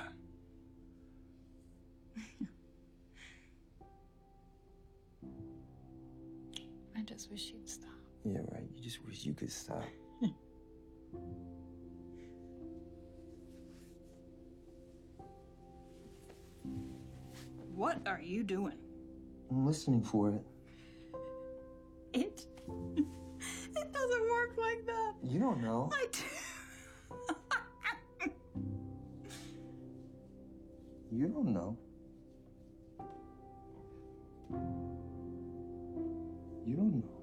I just wish you'd stop. Yeah, right. You just wish you could stop. What are you doing? I'm listening for it. It? It doesn't work like that. You don't know. I do. You don't know. You don't know.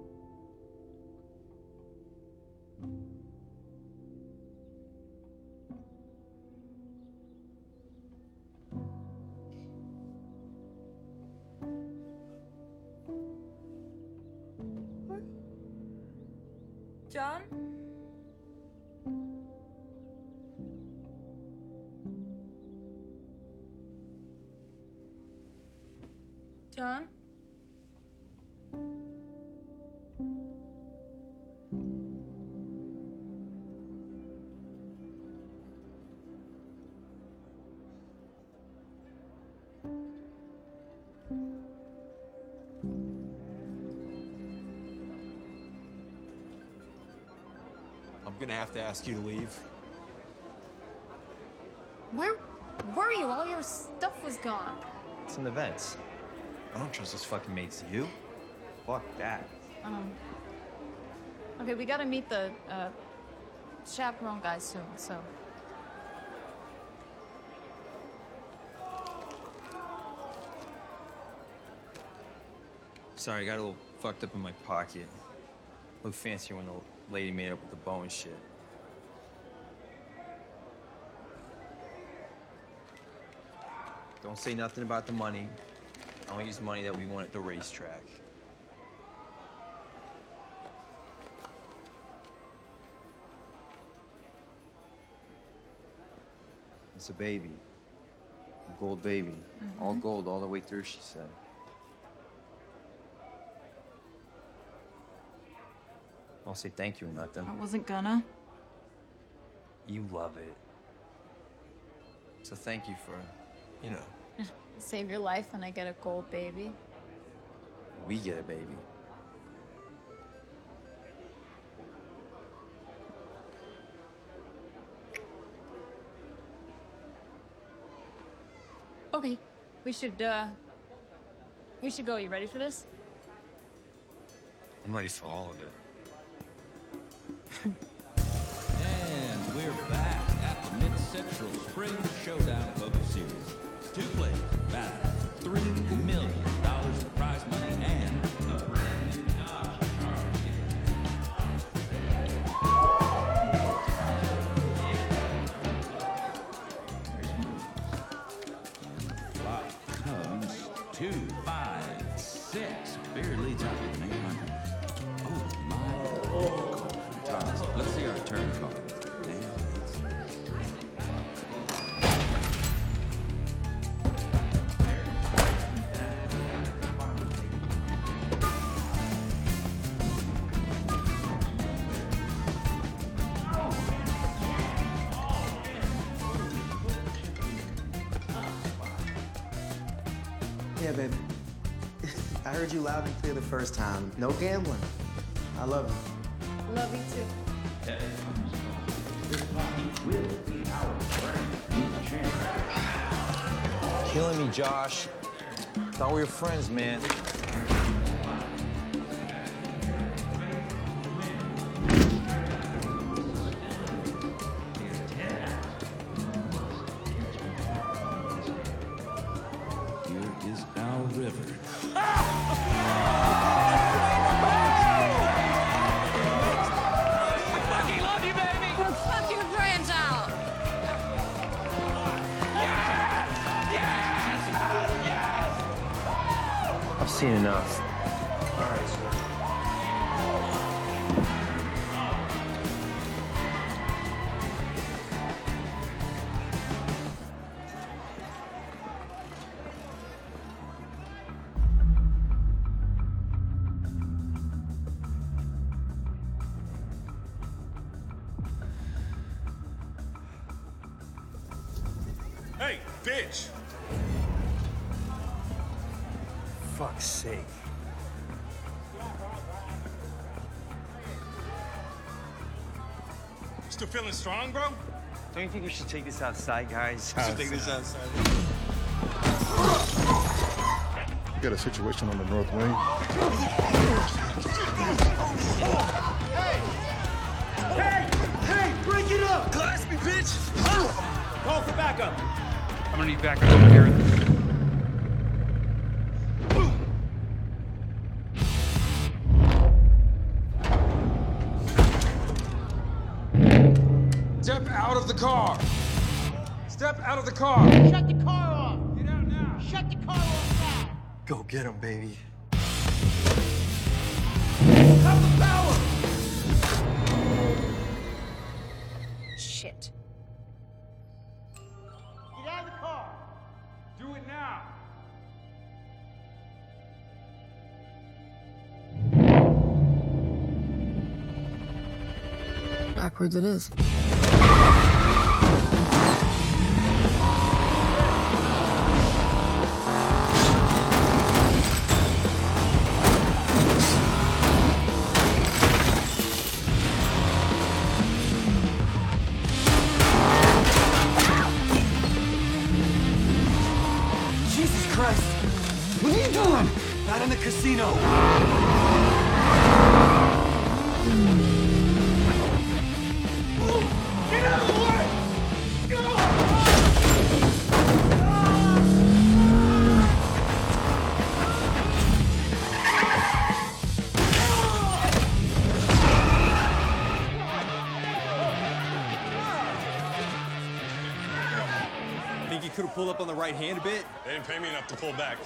John? John? I'm gonna have to ask you to leave. Where were you? All your stuff was gone. It's in the vents. I don't trust those fucking mates. You? Fuck that. Um. Okay, we gotta meet the uh, chaperone guy soon, so. Sorry, I got a little fucked up in my pocket. Looked fancier when the lady made up with the bow and shit. Don't say nothing about the money. I don't use money that we won at the racetrack. It's a baby. A gold baby. Mhm. All gold all the way through, she said. I'll say thank you or nothing. I wasn't gonna. You love it. So thank you for, you know, Save your life and I get a gold baby. we get a baby. Okay, we should, uh, we should go. You ready for this? I'm ready for all of it. And we're back at the Mid-Central Spring Showdown Poker Series. Two players battle three million dollars in prize money and a brand new Dodge Clock comes two, five, six. Beer leads out with an eight hundred. Oh my. Thomas, let's see our turn card. Yeah, baby. I heard you loud and clear the first time. No gambling. I love you. Love you too. Killing me, Josh. Thought we were friends, man. Here is our river. Fucking love you, baby! Fuck your grandchild! I've seen enough. All right, sir. Hey, bitch! Fuck's sake. Still feeling strong, bro? Don't you think we should take this outside, guys? We should take this outside. We got a situation on the north wing. Hey! Hey! Break it up! Glass me, bitch! Call for backup! I'm gonna need backup over here. Step out of the car! Step out of the car! Shut the car off! Get out now! Shut the car off now! Go get him, baby. Cut the power! Shit. Get out of the car! Do it now! Backwards it is. Jesus Christ! What are you doing? Not in the casino! Get out of the way! Go! Think you could have pulled up on the right hand a bit? They didn't pay me enough to pull back.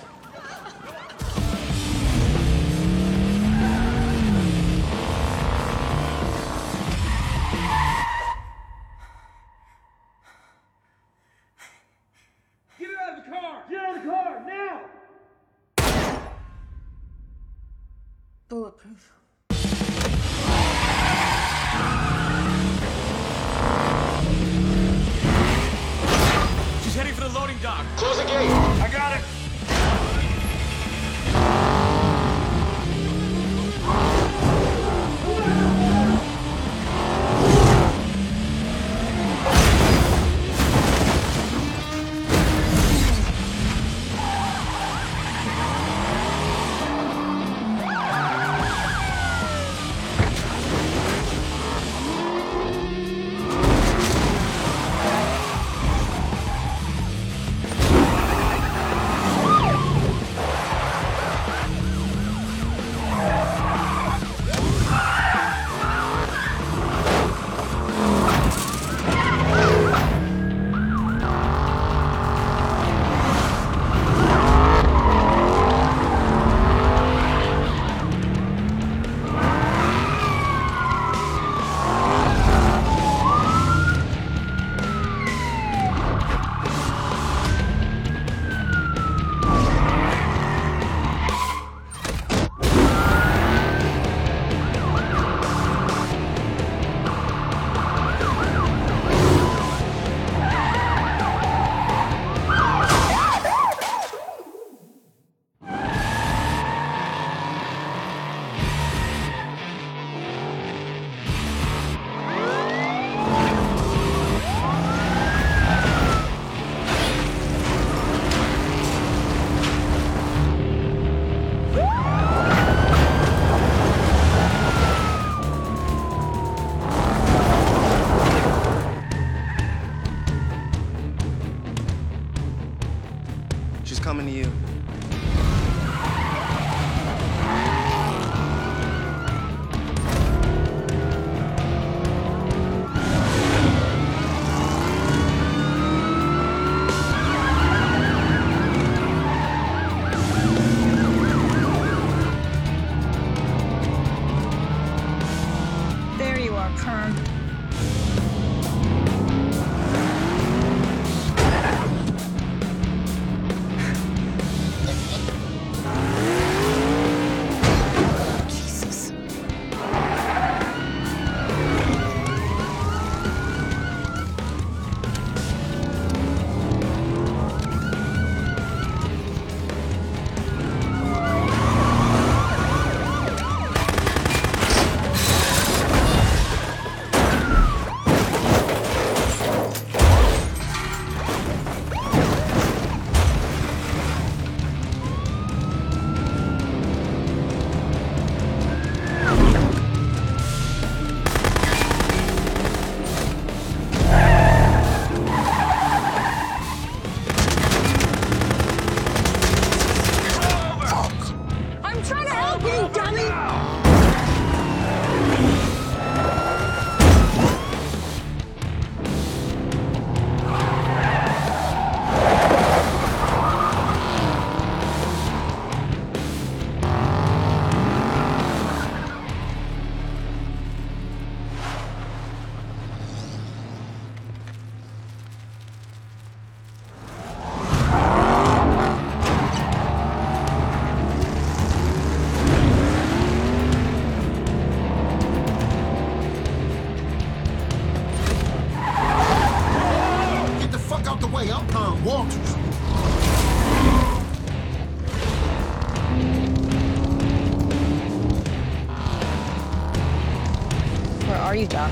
Get out of the car! Get out of the car, now! Bulletproof. She's heading for the loading dock. Close the gate! I got it! my perm. Jesus. I'm trying to help you, dummy! Get the fuck out the way. I'm Tom Walters. Where are you, Doc?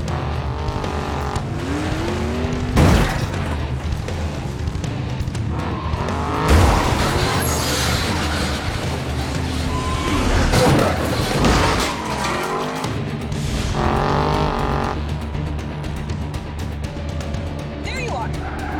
There you are.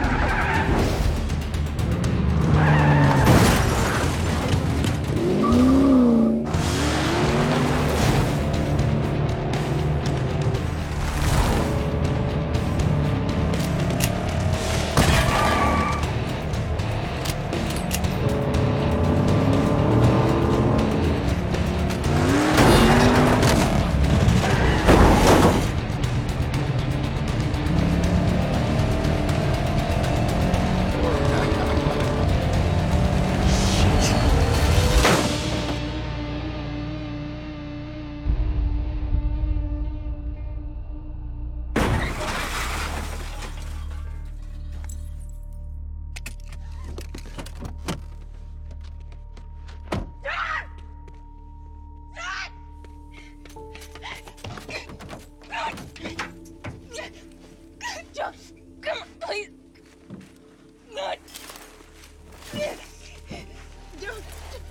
John, come on, please. God. John,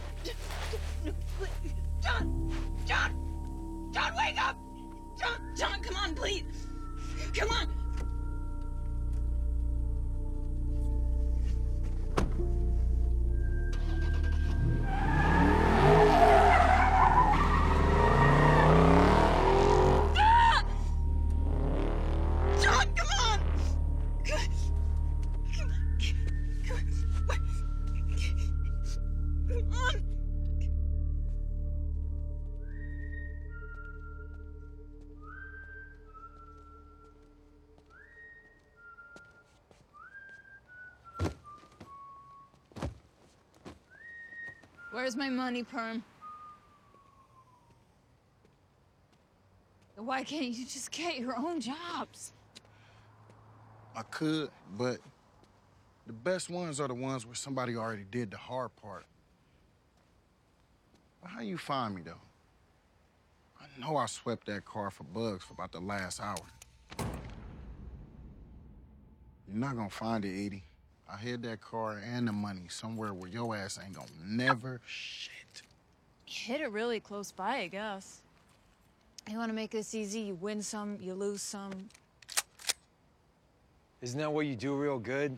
John, John, John, wake up! John, John, come on, please. Come on. Ah! John, come on! Come on! Where's my money, Perm? Why can't you just get your own jobs? I could, but the best ones are the ones where somebody already did the hard part. But how you find me, though? I know I swept that car for bugs for about the last hour. You're not gonna find it, Edie. I hid that car and the money somewhere where your ass ain't gonna never shit. Hit it really close by, I guess. You want to make this easy? You win some, you lose some. Isn't that what you do real good?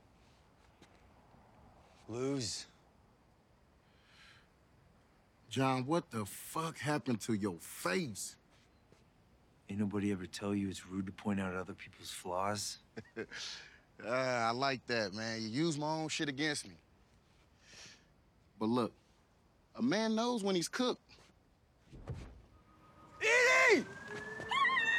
Lose. John, what the fuck happened to your face? Ain't nobody ever tell you it's rude to point out other people's flaws? uh, I like that, man. You use my own shit against me. But look, a man knows when he's cooked. Edie!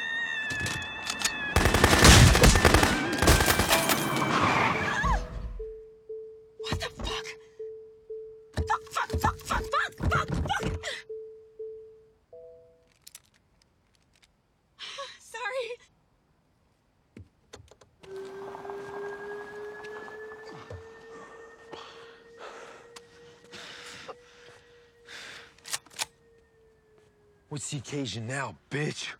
What's the occasion now, bitch?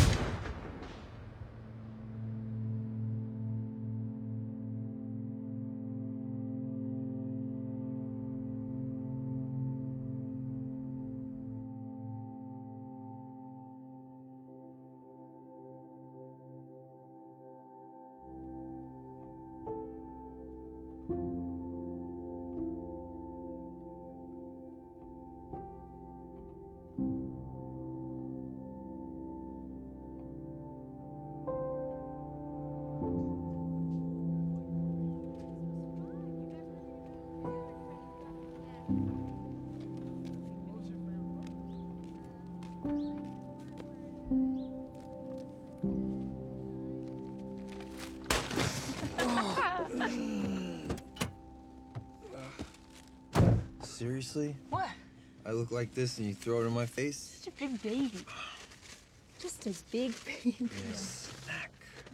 Seriously? What? I look like this and you throw it in my face? Such a big baby. Just a big baby. Yes. Snack.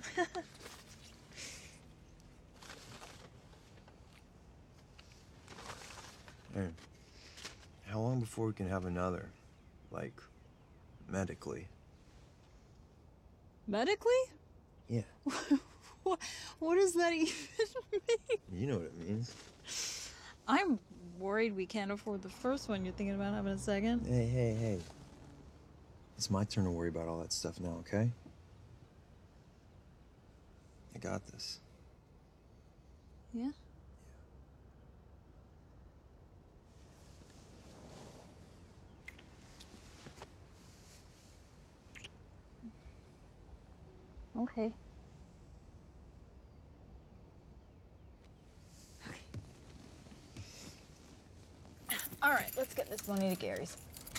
Aaron, how long before we can have another? Like, medically? Medically? Yeah. What, what does that even mean? You know what it means. I'm worried we can't afford the first one. You're thinking about having a second? Hey, hey, hey. It's my turn to worry about all that stuff now, okay? I got this. Yeah? Okay. All right, let's get this money to Gary's.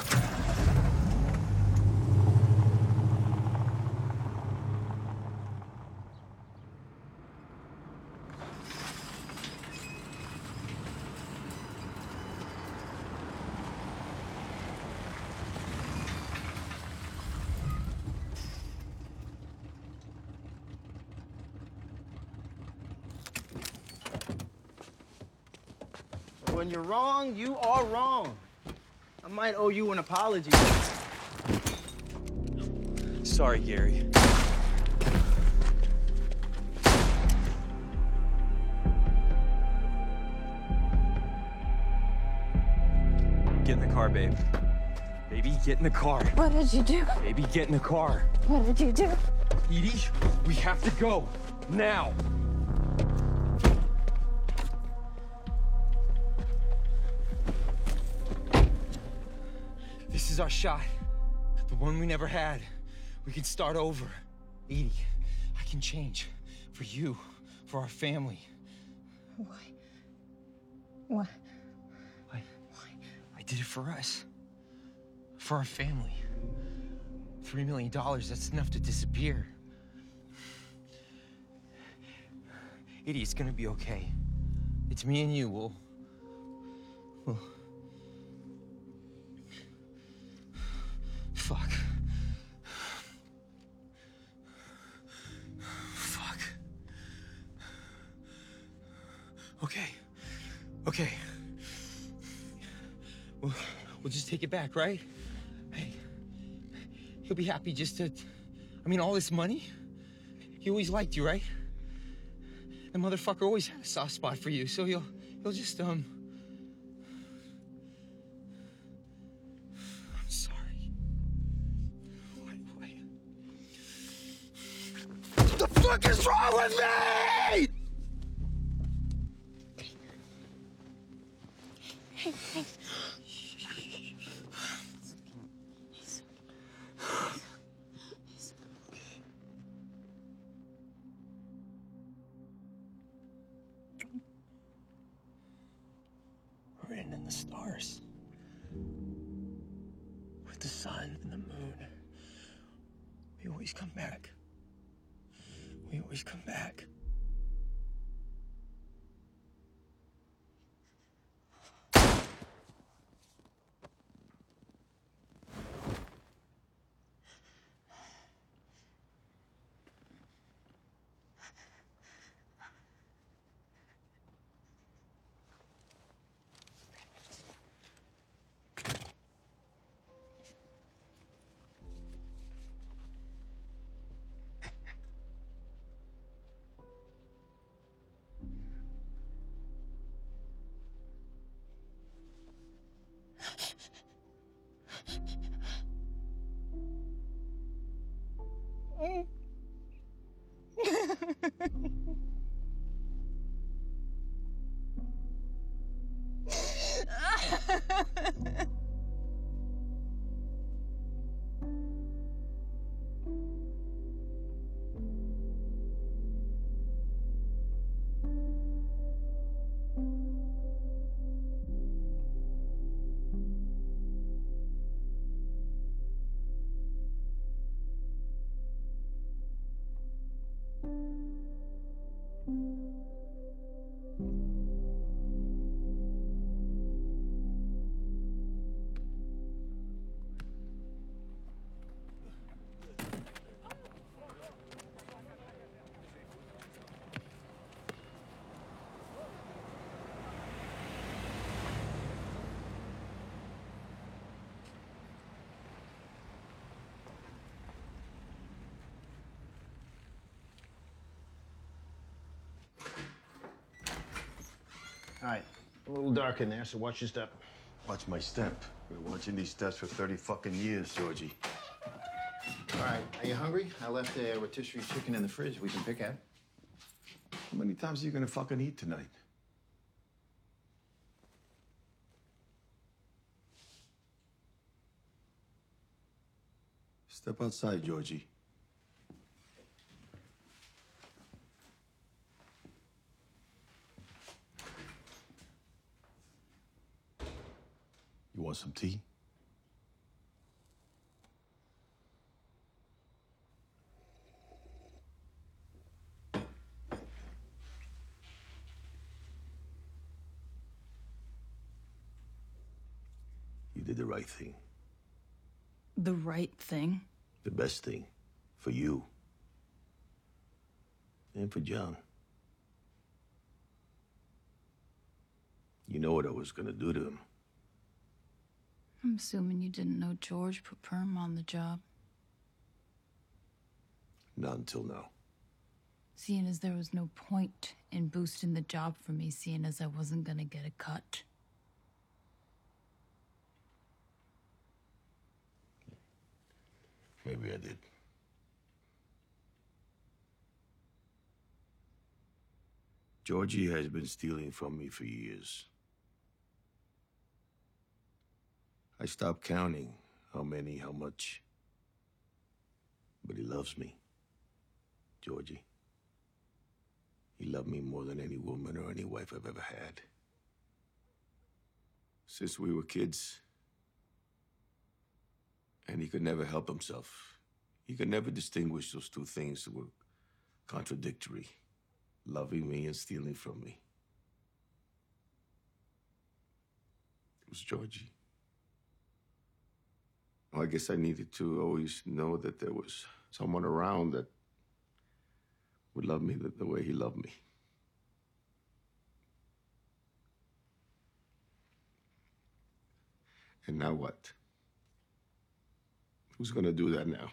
When you're wrong, you are wrong. I might owe you an apology. Sorry, Gary. Get in the car, babe. Baby, get in the car. What did you do? Baby, get in the car. What did you do? Edie, we have to go. Now. This is our shot. The one we never had. We can start over. Edie, I can change. For you. For our family. Why? Why? Why? I did it for us. For our family. Three million dollars, that's enough to disappear. Edie, it's gonna be okay. It's me and you. We'll... We'll... Fuck. Fuck. Okay. Okay. We'll, we'll just take it back, right? Hey, he'll be happy just to... I mean, all this money? He always liked you, right? The motherfucker always had a soft spot for you, so he'll... he'll just, um... I'm sorry. Wait, wait. What the fuck is wrong with me?! Hey, hey. We're in in the stars. With the sun and the moon. We always come back. We always come back. All right, a little dark in there, so watch your step. Watch my step. Been watching these steps for thirty fucking years, Georgie. All right, are you hungry? I left a rotisserie chicken in the fridge we can pick at. How many times are you gonna fucking eat tonight? Step outside, Georgie. You want some tea? You did the right thing. The right thing? The best thing. For you. And for John. You know what I was gonna do to him. I'm assuming you didn't know George put perm on the job. Not until now. Seeing as there was no point in boosting the job for me, seeing as I wasn't gonna get a cut. Maybe I did. Georgie has been stealing from me for years. I stopped counting how many, how much. But he loves me, Georgie. He loved me more than any woman or any wife I've ever had. Since we were kids. And he could never help himself. He could never distinguish those two things that were contradictory. Loving me and stealing from me. It was Georgie. Well, I guess I needed to always know that there was someone around that would love me the, the way he loved me. And now what? Who's gonna do that now?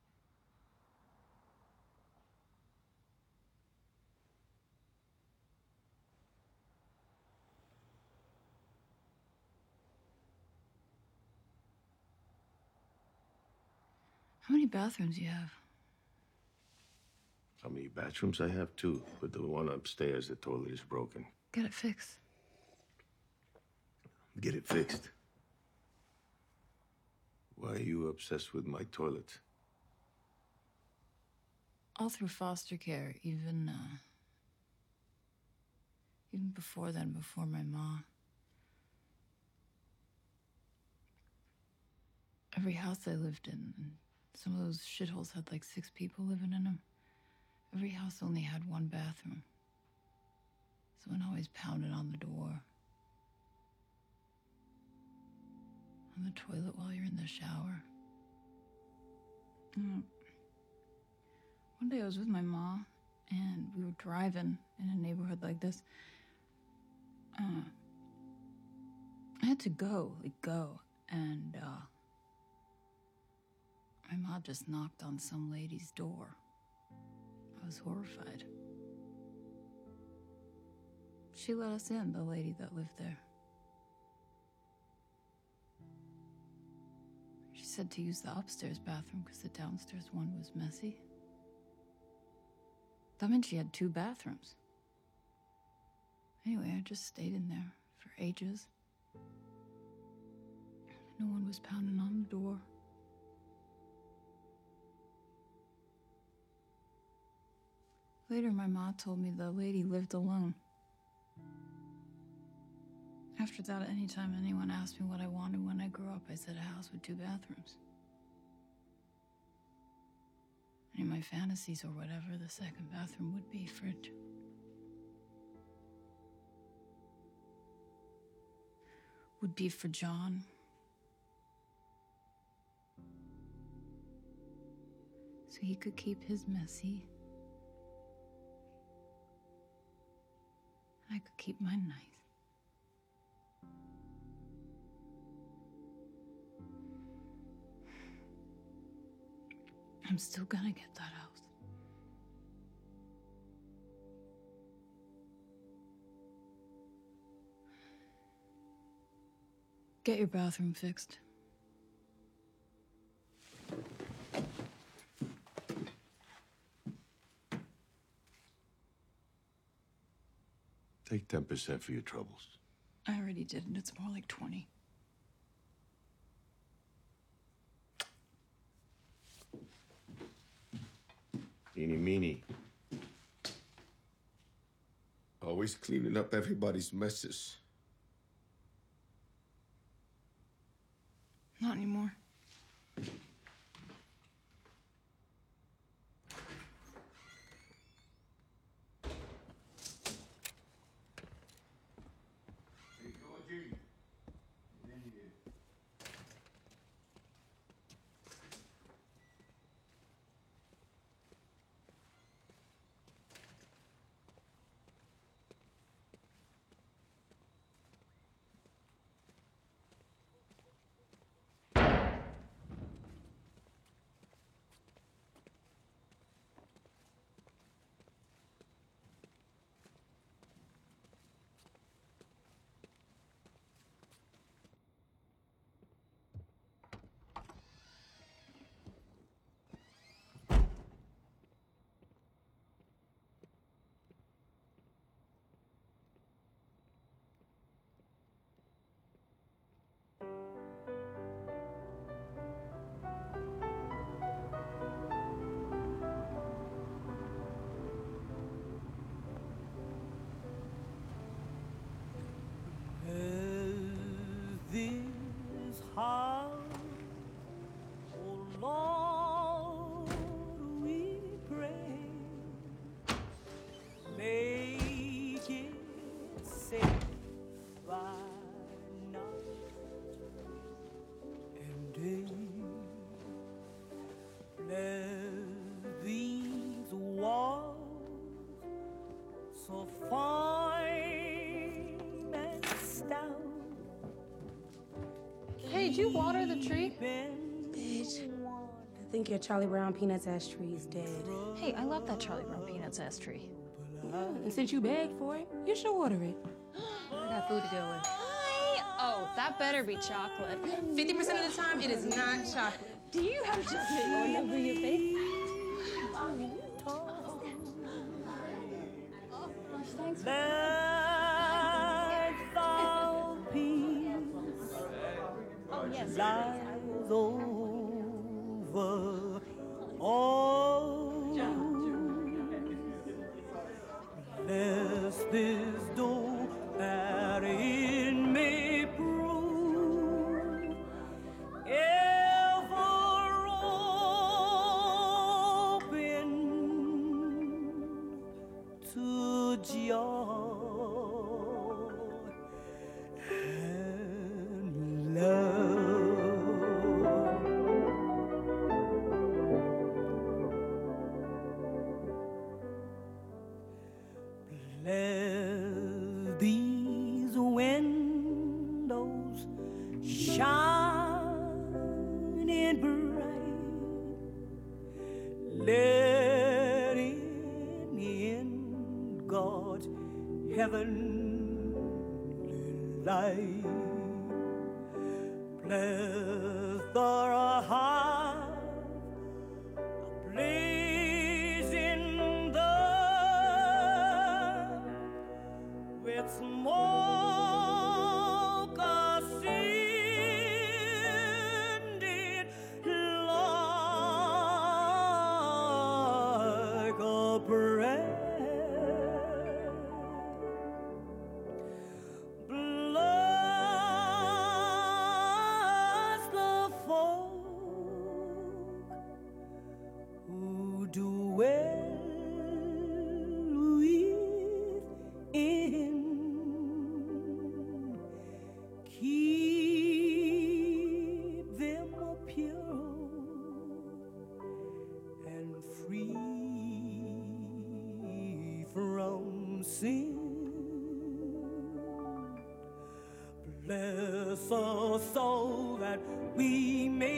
How many bathrooms do you have? How many bathrooms I have? Two, but the one upstairs, the toilet is broken. Get it fixed. Get it fixed. Why are you obsessed with my toilet? All through foster care, even, uh... even before then, before my mom. Every house I lived in, and some of those shitholes had like six people living in them. Every house only had one bathroom. Someone always pounded on the door. On the toilet while you're in the shower. Mm. One day I was with my mom, and we were driving in a neighborhood like this. Uh, I had to go, like go, and uh, my mom just knocked on some lady's door. I was horrified. She let us in, the lady that lived there. She said to use the upstairs bathroom because the downstairs one was messy. That meant she had two bathrooms. Anyway, I just stayed in there for ages. No one was pounding on the door. Later, my ma told me the lady lived alone. After that, anytime anyone asked me what I wanted when I grew up, I said a house with two bathrooms. In my fantasies or whatever, the second bathroom would be fridge. Would be for John. So he could keep his messy. I could keep mine nice. I'm still gonna get that house. Get your bathroom fixed. Take ten percent for your troubles. I already did, and it's more like twenty. Eeny meeny. Always cleaning up everybody's messes. Not anymore. This heart, oh Lord, we pray, make it safe by night and day. Let these walls so fine and stout. Hey, did you water the tree? Bitch, I think your Charlie Brown Peanuts ass tree is dead. Hey, I love that Charlie Brown Peanuts ass tree. And since you begged for it, you should water it. I got food to go with. Oh, that better be chocolate. fifty percent of the time, it is not chocolate. Do you have chocolate all over your face? Thanks. Let thou peace Oh, yes. lies over all. Lest this door that it may prove ever open to joy and love. Let these windows shining bright. Let in, in God's heavenly light. Plethora high, a blaze in the do well within. Keep them pure and free from sin. Bless us so that we may